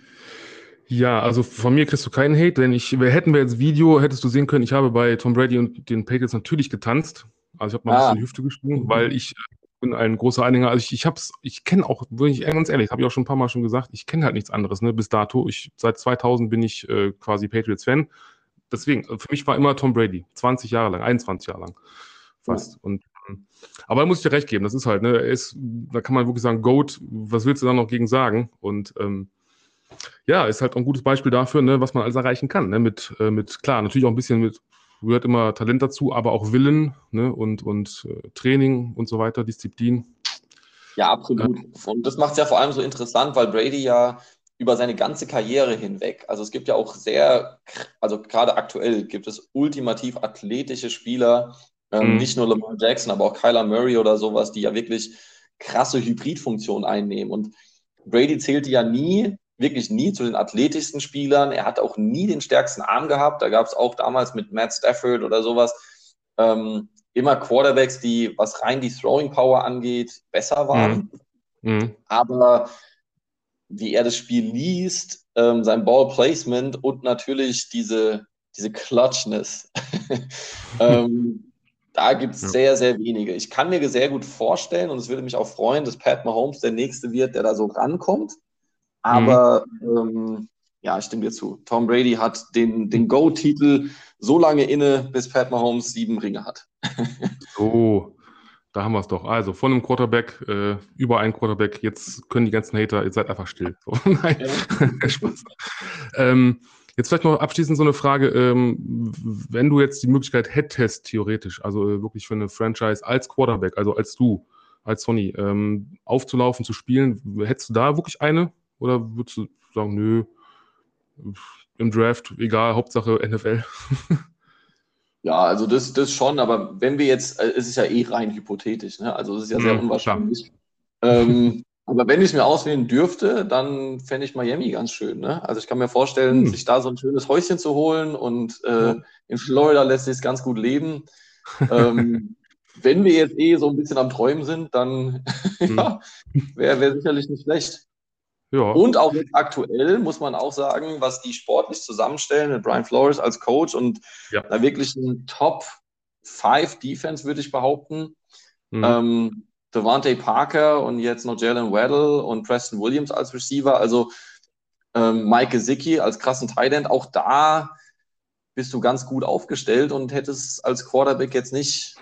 Ja, also von mir kriegst du keinen Hate, denn ich, wir hätten wir jetzt Video, hättest du sehen können, ich habe bei Tom Brady und den Patriots natürlich getanzt. Also ich habe mal ein Ah, bisschen die Hüfte geschwungen, weil ich äh, bin ein großer Anhänger. Also ich, ich hab's, ich kenne auch, wirklich ganz ehrlich, habe ich auch schon ein paar Mal schon gesagt, ich kenne halt nichts anderes, ne, bis dato. Ich, seit zweitausend bin ich äh, quasi Patriots-Fan. Deswegen, äh, für mich war immer Tom Brady, zwanzig Jahre lang, einundzwanzig Jahre lang ja. fast. Und ähm, aber da muss ich dir recht geben, das ist halt, ne, er ist, da kann man wirklich sagen, GOAT, was willst du da noch gegen sagen? Und ähm, ja, ist halt auch ein gutes Beispiel dafür, ne, was man alles erreichen kann. Ne? Mit, äh, mit, klar, natürlich auch ein bisschen mit, gehört immer Talent dazu, aber auch Willen, ne? und, und äh, Training und so weiter, Disziplin. Ja, Äh, absolut. Und das macht es ja vor allem so interessant, weil Brady ja über seine ganze Karriere hinweg, also es gibt ja auch sehr, also gerade aktuell gibt es ultimativ athletische Spieler, ähm, nicht mh, nur Lamar Jackson, aber auch Kyler Murray oder sowas, die ja wirklich krasse Hybridfunktionen einnehmen. Und Brady zählte ja nie, wirklich nie zu den athletischsten Spielern. Er hat auch nie den stärksten Arm gehabt. Da gab es auch damals mit Matt Stafford oder sowas ähm, immer Quarterbacks, die, was rein die Throwing Power angeht, besser mh, waren. mh, Aber wie er das Spiel liest, ähm, sein Ball-Placement und natürlich diese, diese Clutchness. ähm, da gibt es Ja. sehr, sehr wenige. Ich kann mir sehr gut vorstellen, und es würde mich auch freuen, dass Pat Mahomes der Nächste wird, der da so rankommt. Aber ähm, ja, ich stimme dir zu. Tom Brady hat den, den Go-Titel so lange inne, bis Pat Mahomes sieben Ringe hat. So, da haben wir es doch. Also von einem Quarterback, äh, über einen Quarterback, jetzt können die ganzen Hater, ihr seid einfach still. So, nein, Ja. Spaß. Ähm, jetzt vielleicht noch abschließend so eine Frage, ähm, wenn du jetzt die Möglichkeit hättest, theoretisch, also äh, wirklich für eine Franchise als Quarterback, also als du, als Sonny, ähm, aufzulaufen, zu spielen, hättest du da wirklich eine? Oder würdest du sagen, nö, im Draft, egal, Hauptsache N F L? Ja, also das, das schon, aber wenn wir jetzt, äh, es ist ja eh rein hypothetisch, ne? Also es ist ja sehr Mhm, klar. unwahrscheinlich. Ähm, aber wenn ich mir auswählen dürfte, dann fände ich Miami ganz schön, ne? Also ich kann mir vorstellen, Mhm. sich da so ein schönes Häuschen zu holen und äh, Ja. in Florida lässt sich es ganz gut leben. Ähm, wenn wir jetzt eh so ein bisschen am Träumen sind, dann Mhm. ja, wäre wär sicherlich nicht schlecht. Ja. Und auch jetzt aktuell muss man auch sagen, was die sportlich zusammenstellen mit Brian Flores als Coach und Ja. da wirklich ein Top fünf Defense, würde ich behaupten. Mhm. Ähm, Devontae Parker und jetzt noch Jalen Waddle und Preston Williams als Receiver, also ähm, Mike Gesicki als krassen Tight End, auch da bist du ganz gut aufgestellt und hättest als Quarterback jetzt nicht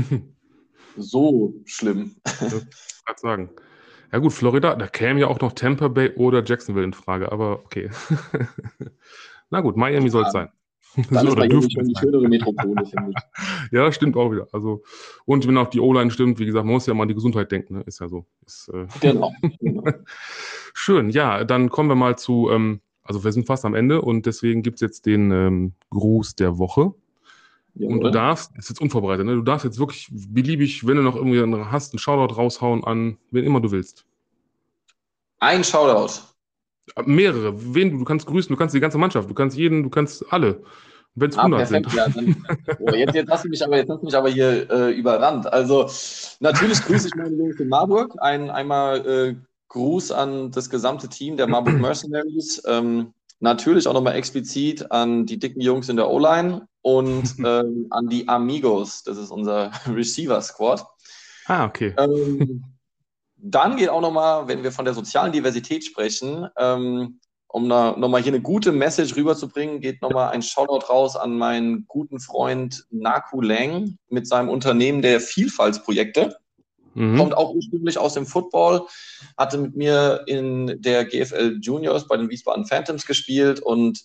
so schlimm. Das kann ich sagen. Ja gut, Florida, da käme ja auch noch Tampa Bay oder Jacksonville in Frage, aber okay. Na gut, Miami soll es sein. Dann ist Oder Miami dürfte schon es die sein. schönere Metropole, finde ich. Ja, stimmt auch wieder. Also, und wenn auch die O-Line stimmt, wie gesagt, man muss ja mal an die Gesundheit denken, ne? Ist ja so. Ist, äh Genau. genau. Schön, ja, dann kommen wir mal zu, ähm, also wir sind fast am Ende und deswegen gibt es jetzt den ähm, Gruß der Woche. Und du Jawohl. darfst, ist jetzt unvorbereitet, ne? Du darfst jetzt wirklich beliebig, wenn du noch irgendwie einen hast, einen Shoutout raushauen an wen immer du willst. Ein Shoutout. Mehrere, wen du, du kannst grüßen, du kannst die ganze Mannschaft, du kannst jeden, du kannst alle. Wenn es Ah, hundert sind. perfekt. Ja, dann, oh, jetzt, jetzt hast du mich aber, jetzt hast du mich aber hier äh, überrannt. Also natürlich grüße ich meine Jungs in Marburg. Ein, einmal äh, Gruß an das gesamte Team der Marburg Mercenaries. Ähm, natürlich auch nochmal explizit an die dicken Jungs in der O-Line und ähm, an die Amigos. Das ist unser Receiver-Squad. Ah, okay. Ähm, Dann geht auch nochmal, wenn wir von der sozialen Diversität sprechen, ähm, um nochmal hier eine gute Message rüberzubringen, geht nochmal ein Shoutout raus an meinen guten Freund Naku Lang mit seinem Unternehmen der Vielfaltsprojekte. Kommt Mhm. auch ursprünglich aus dem Football, hatte mit mir in der G F L Juniors bei den Wiesbaden Phantoms gespielt und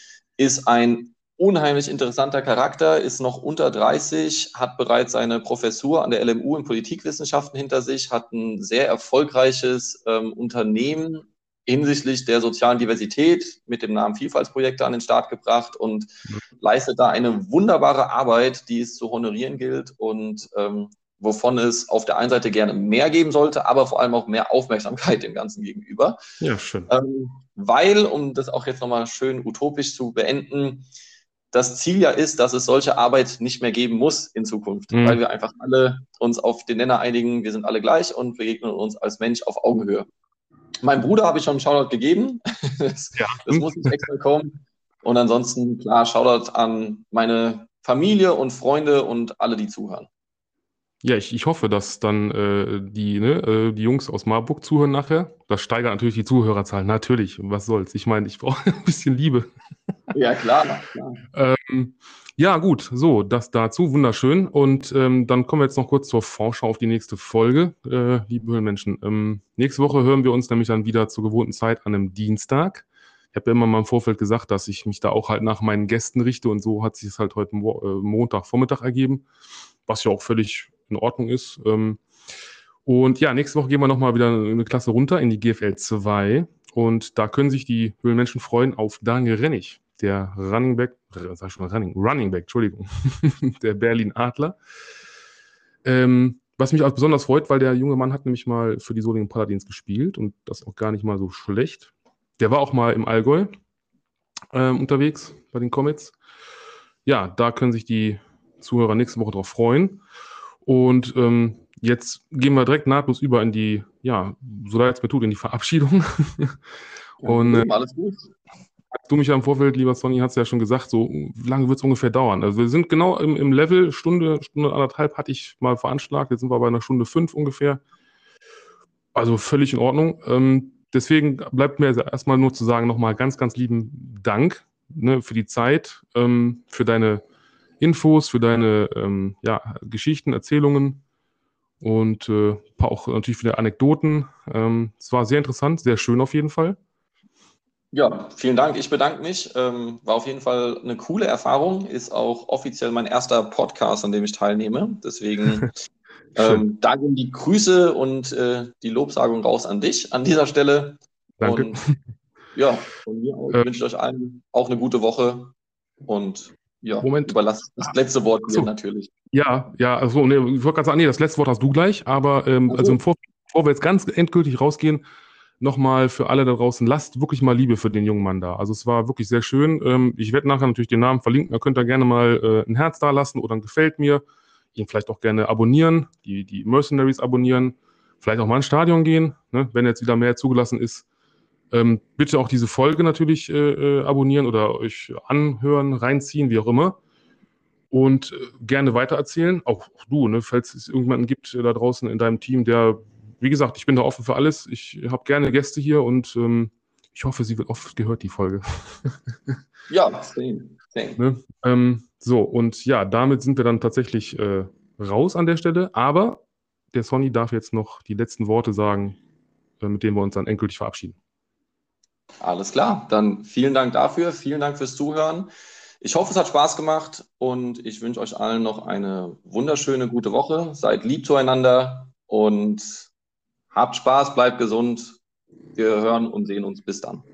ist ein unheimlich interessanter Charakter, ist noch unter dreißig, hat bereits seine Professur an der L M U in Politikwissenschaften hinter sich, hat ein sehr erfolgreiches ähm, Unternehmen hinsichtlich der sozialen Diversität mit dem Namen Vielfaltsprojekte an den Start gebracht und leistet da eine wunderbare Arbeit, die es zu honorieren gilt und ähm, wovon es auf der einen Seite gerne mehr geben sollte, aber vor allem auch mehr Aufmerksamkeit dem Ganzen gegenüber. Ja, schön. Ähm, weil, um das auch jetzt nochmal schön utopisch zu beenden, das Ziel ja ist, dass es solche Arbeit nicht mehr geben muss in Zukunft, weil Mhm. wir einfach alle uns auf den Nenner einigen, wir sind alle gleich und begegnen uns als Mensch auf Augenhöhe. Meinem Bruder habe ich schon einen Shoutout gegeben, das, Ja, das stimmt. muss nicht extra kommen. Und ansonsten, klar, Shoutout an meine Familie und Freunde und alle, die zuhören. Ja, ich, ich hoffe, dass dann äh, die, ne, äh, die Jungs aus Marburg zuhören nachher. Das steigert natürlich die Zuhörerzahl. Natürlich, was soll's. Ich meine, ich brauche ein bisschen Liebe. Ja, klar, klar. Ähm, ja, gut, so, das dazu, wunderschön. Und ähm, dann kommen wir jetzt noch kurz zur Vorschau auf die nächste Folge, äh, liebe Höhlenmenschen. Ähm, nächste Woche hören wir uns nämlich dann wieder zur gewohnten Zeit an einem Dienstag. Ich habe ja immer mal im Vorfeld gesagt, dass ich mich da auch halt nach meinen Gästen richte und so hat sich es halt heute Mo äh, Montagvormittag ergeben, was ja auch völlig in Ordnung ist. Ähm, und ja, nächste Woche gehen wir nochmal wieder eine Klasse runter in die G F L zwei und da können sich die Höhlenmenschen freuen auf Daniel Rennig, der Running Back, sag ich schon Running, Running Back, Entschuldigung, der Berlin Adler. Ähm, was mich auch besonders freut, weil der junge Mann hat nämlich mal für die Solingen Paladins gespielt und das auch gar nicht mal so schlecht. Der war auch mal im Allgäu ähm, unterwegs bei den Comets. Ja, da können sich die Zuhörer nächste Woche drauf freuen. Und ähm, jetzt gehen wir direkt nahtlos über in die, ja, so leid es mir tut, in die Verabschiedung. Und äh, alles gut. du mich ja im Vorfeld, lieber Sonny, hast ja schon gesagt, so wie lange wird es ungefähr dauern? Also wir sind genau im, im Level, Stunde, Stunde anderthalb hatte ich mal veranschlagt, jetzt sind wir bei einer Stunde fünf ungefähr. Also völlig in Ordnung. Ähm, deswegen bleibt mir erstmal nur zu sagen, nochmal ganz, ganz lieben Dank, ne, für die Zeit, ähm, für deine Infos, für deine ähm, ja, Geschichten, Erzählungen und äh, paar auch natürlich viele Anekdoten. Ähm, es war sehr interessant, sehr schön auf jeden Fall. Ja, vielen Dank. Ich bedanke mich. Ähm, war auf jeden Fall eine coole Erfahrung. Ist auch offiziell mein erster Podcast, an dem ich teilnehme. Deswegen Schön. ähm, danke und die Grüße und äh, die Lobsagung raus an dich an dieser Stelle. Danke. Und ja, von mir aus Äh, wünsche ich euch allen auch eine gute Woche und ja, Moment. überlasse das letzte Wort dir Achso, natürlich. ja, ja, also nee, ich wollte gerade sagen, nee, das letzte Wort hast du gleich, aber ähm, also im Also, Vor bevor wir jetzt ganz endgültig rausgehen, nochmal für alle da draußen, lasst wirklich mal Liebe für den jungen Mann da. Also es war wirklich sehr schön. Ähm, ich werde nachher natürlich den Namen verlinken, da könnt ihr gerne mal äh, ein Herz da lassen oder ein Gefällt mir, ihn vielleicht auch gerne abonnieren, die, die Mercenaries abonnieren, vielleicht auch mal ins Stadion gehen, ne, wenn jetzt wieder mehr zugelassen ist. Ähm, bitte auch diese Folge natürlich äh, äh, abonnieren oder euch anhören, reinziehen, wie auch immer. Und äh, gerne weitererzählen. Auch, auch du, ne, falls es irgendjemanden gibt äh, da draußen in deinem Team, der, wie gesagt, ich bin da offen für alles. Ich habe gerne Gäste hier und ähm, ich hoffe, sie wird oft gehört, die Folge. ja, same, same. Ne? Ähm, so, und ja, damit sind wir dann tatsächlich äh, raus an der Stelle. Aber der Sonny darf jetzt noch die letzten Worte sagen, äh, mit denen wir uns dann endgültig verabschieden. Alles klar. Dann vielen Dank dafür. Vielen Dank fürs Zuhören. Ich hoffe, es hat Spaß gemacht und ich wünsche euch allen noch eine wunderschöne, gute Woche. Seid lieb zueinander und habt Spaß, bleibt gesund. Wir hören und sehen uns. Bis dann.